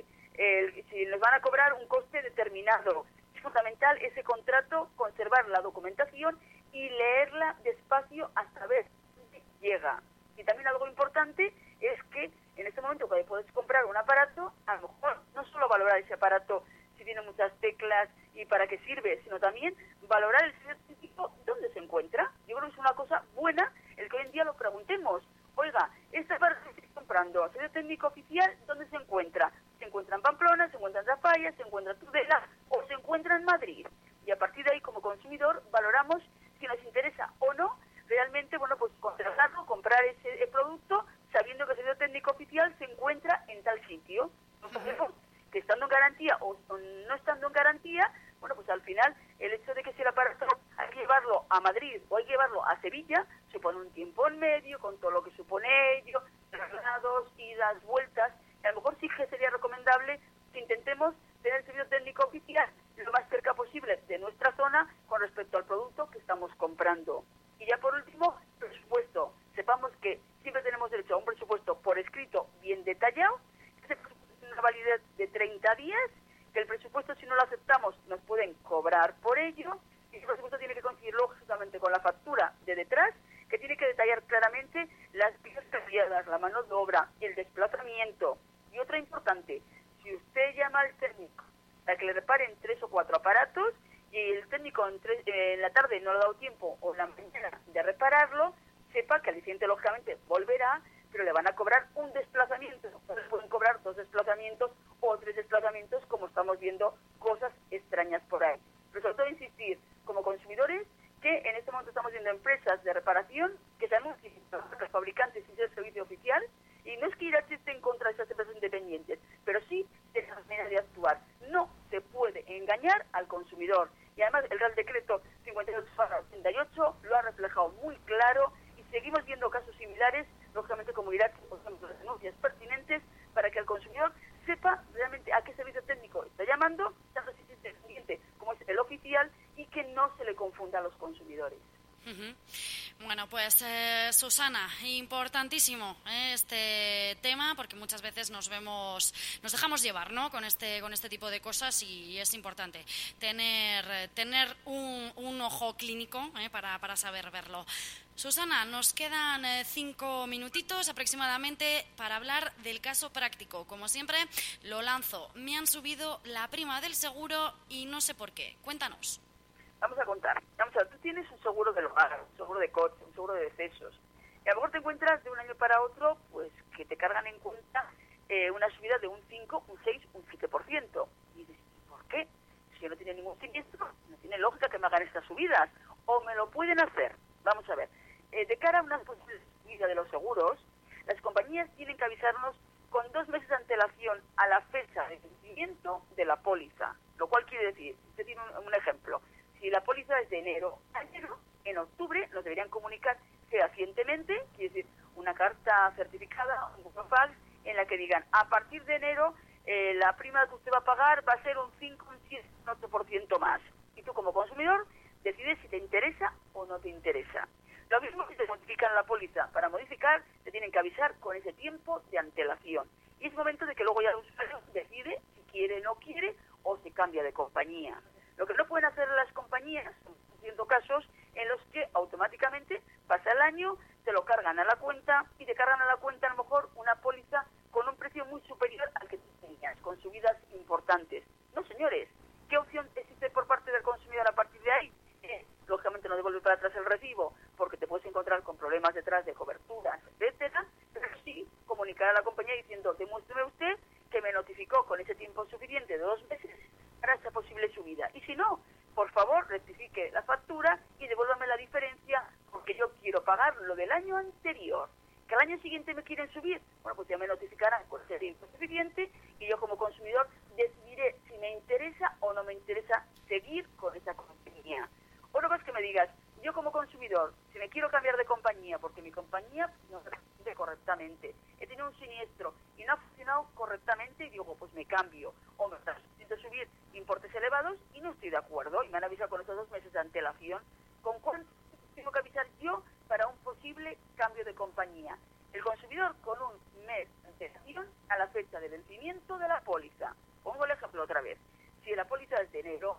[SPEAKER 22] si nos van a cobrar un coste determinado. Es fundamental ese contrato, conservar la documentación y leerla despacio hasta ver dónde llega. Y también algo importante es que en este momento cuando puedes comprar un aparato, a lo mejor no solo valorar ese aparato si tiene muchas teclas y para qué sirve, sino también valorar el servicio técnico dónde se encuentra. Yo creo que es una cosa buena el que hoy en día lo preguntemos. Oiga, este aparato que estoy comprando, servicio técnico oficial, ¿dónde se encuentra? ¿Se encuentra en Pamplona, se encuentra en Zafalla, se encuentra en Tudela o se encuentra en Madrid? Y a partir de ahí, como consumidor, valoramos si nos interesa o no realmente, bueno, pues contratarlo, comprar ese producto, sabiendo que el servicio técnico oficial se encuentra en tal sitio. No sabemos que estando en garantía o no estando en garantía, bueno, pues al final el hecho de que si el aparato hay que llevarlo a Madrid o hay que llevarlo a Sevilla, supone un tiempo en medio, con todo lo que supone ello, traslados, idas, vueltas, y a lo mejor sí que sería recomendable que intentemos tener el servicio técnico oficial lo más cerca posible de nuestra zona con respecto al producto que estamos comprando. Y ya por último, presupuesto. Sepamos que siempre tenemos derecho a un presupuesto por escrito bien detallado. Este presupuesto tiene una validez de 30 días, que el presupuesto, si no lo aceptamos, nos pueden cobrar por ello. Y ese presupuesto tiene que coincidir lógicamente con la factura de detrás, que tiene que detallar claramente las piezas cambiadas, la mano de obra, el desplazamiento. Y otra importante, si usted llama al técnico para que le reparen 3 o 4 aparatos y el técnico en la tarde no le ha dado tiempo o en la mañana de repararlo, sepa que al día siguiente lógicamente volverá, pero le van a cobrar un desplazamiento. Pueden cobrar 2 desplazamientos o 3 desplazamientos, como estamos viendo cosas extrañas por ahí. Pero sobre todo insistir, como consumidores, que en este momento estamos viendo empresas de reparación que se anuncian los fabricantes sin ser servicio oficial, y no es que Iratzer esté en contra de esas empresas independientes, pero sí de esa manera de actuar. No se puede engañar al consumidor. Y además el Real Decreto 58/88 lo ha reflejado muy claro y seguimos viendo casos similares lógicamente, como dirá, por ejemplo, las denuncias pertinentes para que el consumidor sepa realmente a qué servicio técnico está llamando, tanto si es el cliente como es el oficial, y que no se le confunda a los consumidores.
[SPEAKER 1] Bueno, pues Susana, importantísimo este tema, porque muchas veces nos dejamos llevar, ¿no?, con este tipo de cosas, y es importante tener un ojo clínico para saber verlo. Susana, nos quedan 5 minutitos aproximadamente para hablar del caso práctico. Como siempre, lo lanzo. Me han subido la prima del seguro y no sé por qué. Cuéntanos.
[SPEAKER 22] Vamos a contar. Tú tienes un seguro del hogar, un seguro de coche, un seguro de decesos. Y a lo mejor te encuentras de un año para otro, pues, que te cargan en cuenta una subida de un 5, un 6, un 7%. Y dices, ¿por qué? Si no tiene ningún siniestro, no tiene lógica que me hagan estas subidas. O me lo pueden hacer. Vamos a ver. De cara a una posible subida de los seguros, las compañías tienen que avisarnos con 2 meses de antelación a la fecha de vencimiento de la póliza. Lo cual quiere decir, usted tiene un ejemplo. Si la póliza es de enero a enero, en octubre nos deberían comunicar fehacientemente, quiere decir, una carta certificada, un burofax, en la que digan, a partir de enero, la prima que usted va a pagar va a ser un 5, un 7, un 8% más. Y tú, como consumidor, decides si te interesa o no te interesa. Lo mismo que te modifican la póliza. Para modificar, te tienen que avisar con ese tiempo de antelación. Y es momento de que luego ya el usuario decide si quiere o no quiere, o se cambia de compañía. Lo que no pueden hacer las compañías, haciendo casos en los que automáticamente pasa el año, te lo cargan a la cuenta y te cargan a la cuenta a lo mejor una póliza con un precio muy superior al que tú tenías, con subidas importantes. No, señores, ¿qué opción existe por parte del consumidor a partir de ahí? Lógicamente no devolver para atrás el recibo, porque te puedes encontrar con problemas detrás de coberturas, etcétera, pero sí comunicar a la compañía diciendo, demuéstreme usted que me notificó con ese tiempo suficiente de 2 meses para esa posible subida. Y si no, por favor, rectifique la factura y devuélvame la diferencia, porque yo quiero pagar lo del año anterior. ¿Que al año siguiente me quieren subir? Bueno, pues ya me notificarán con ese tiempo suficiente y yo como consumidor decidiré si me interesa o no me interesa seguir con esa compañía. O no más que me digas, yo como consumidor, si me quiero cambiar de compañía porque mi compañía no responde correctamente, he tenido un siniestro y no ha funcionado correctamente, y digo, pues me cambio, o me estás haciendo subir importes elevados y no estoy de acuerdo, y me han avisado con estos 2 meses de antelación, ¿con cuánto tengo que avisar yo para un posible cambio de compañía? El consumidor con un mes de antelación a la fecha de vencimiento de la póliza. Pongo el ejemplo otra vez. Si la póliza es de enero,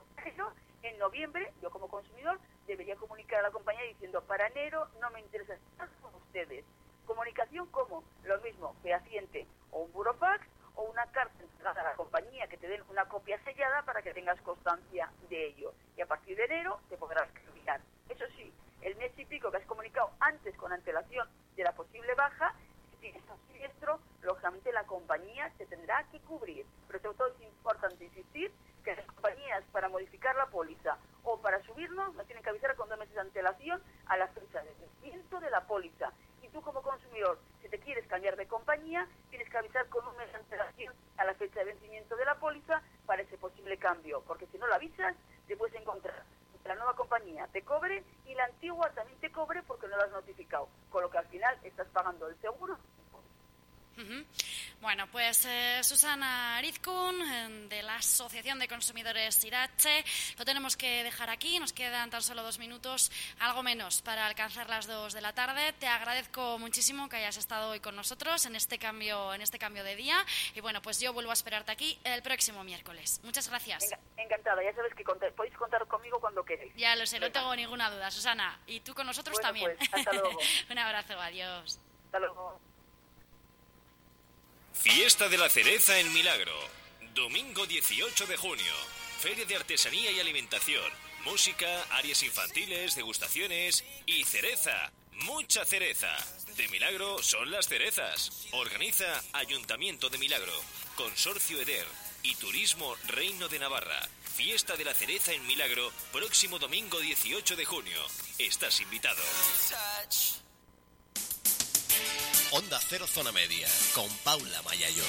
[SPEAKER 22] en noviembre, yo como consumidor debería comunicar a la compañía diciendo, para enero no me interesa estar con ustedes. Comunicación como, lo mismo, fehaciente, o un burofax, o una carta entregada a la compañía que te den una copia sellada para que tengas constancia de ello. Y a partir de enero te podrás cambiar. Eso sí, el mes y pico que has comunicado antes con antelación de la posible baja, si tienes un siniestro, lógicamente la compañía te tendrá que cubrir. Pero sobre todo es importante insistir que las compañías, para modificar la póliza o para subirnos, nos tienen que avisar con 2 meses de antelación a la fecha de vencimiento de la póliza. Y tú como consumidor, si te quieres cambiar de compañía, tienes que avisar con 1 mes de antelación a la fecha de vencimiento de la póliza para ese posible cambio. Porque si no lo avisas, te puedes encontrar que la nueva compañía te cobre y la antigua también te cobre porque no lo has notificado. Con lo que al final estás pagando el seguro.
[SPEAKER 1] Bueno, pues Susana Arizkun, de la Asociación de Consumidores Irache, lo tenemos que dejar aquí. Nos quedan tan solo 2 minutos, algo menos, para alcanzar las 2 de la tarde. Te agradezco muchísimo que hayas estado hoy con nosotros en este cambio de día. Y bueno, pues yo vuelvo a esperarte aquí el próximo miércoles. Muchas gracias.
[SPEAKER 22] Encantada, ya sabes que podéis contar conmigo cuando queráis.
[SPEAKER 1] Ya lo sé, no tengo ninguna duda, Susana. Y tú con nosotros también.
[SPEAKER 22] Pues, hasta luego.
[SPEAKER 1] Un abrazo, adiós.
[SPEAKER 22] Hasta luego.
[SPEAKER 4] Fiesta de la Cereza en Milagro. Domingo 18 de junio. Feria de artesanía y alimentación. Música, áreas infantiles, degustaciones y cereza. Mucha cereza. De Milagro son las cerezas. Organiza Ayuntamiento de Milagro, Consorcio EDER y Turismo Reino de Navarra. Fiesta de la Cereza en Milagro, próximo domingo 18 de junio. Estás invitado.
[SPEAKER 3] Onda Cero Zona Media, con Paula Mayayo.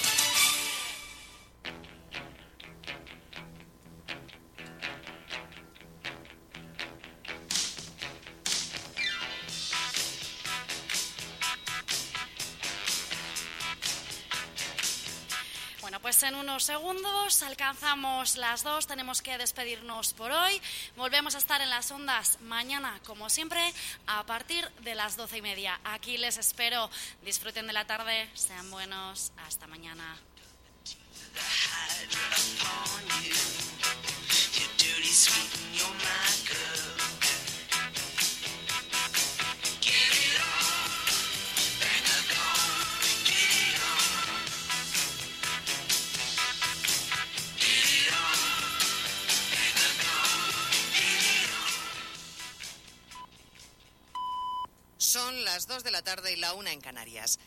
[SPEAKER 1] pues en unos segundos alcanzamos las 2, tenemos que despedirnos por hoy. Volvemos a estar en las ondas mañana, como siempre, a partir de las 12:30. Aquí les espero. Disfruten de la tarde, sean buenos. Hasta mañana.
[SPEAKER 18] Son las 2 de la tarde y la 1 en Canarias.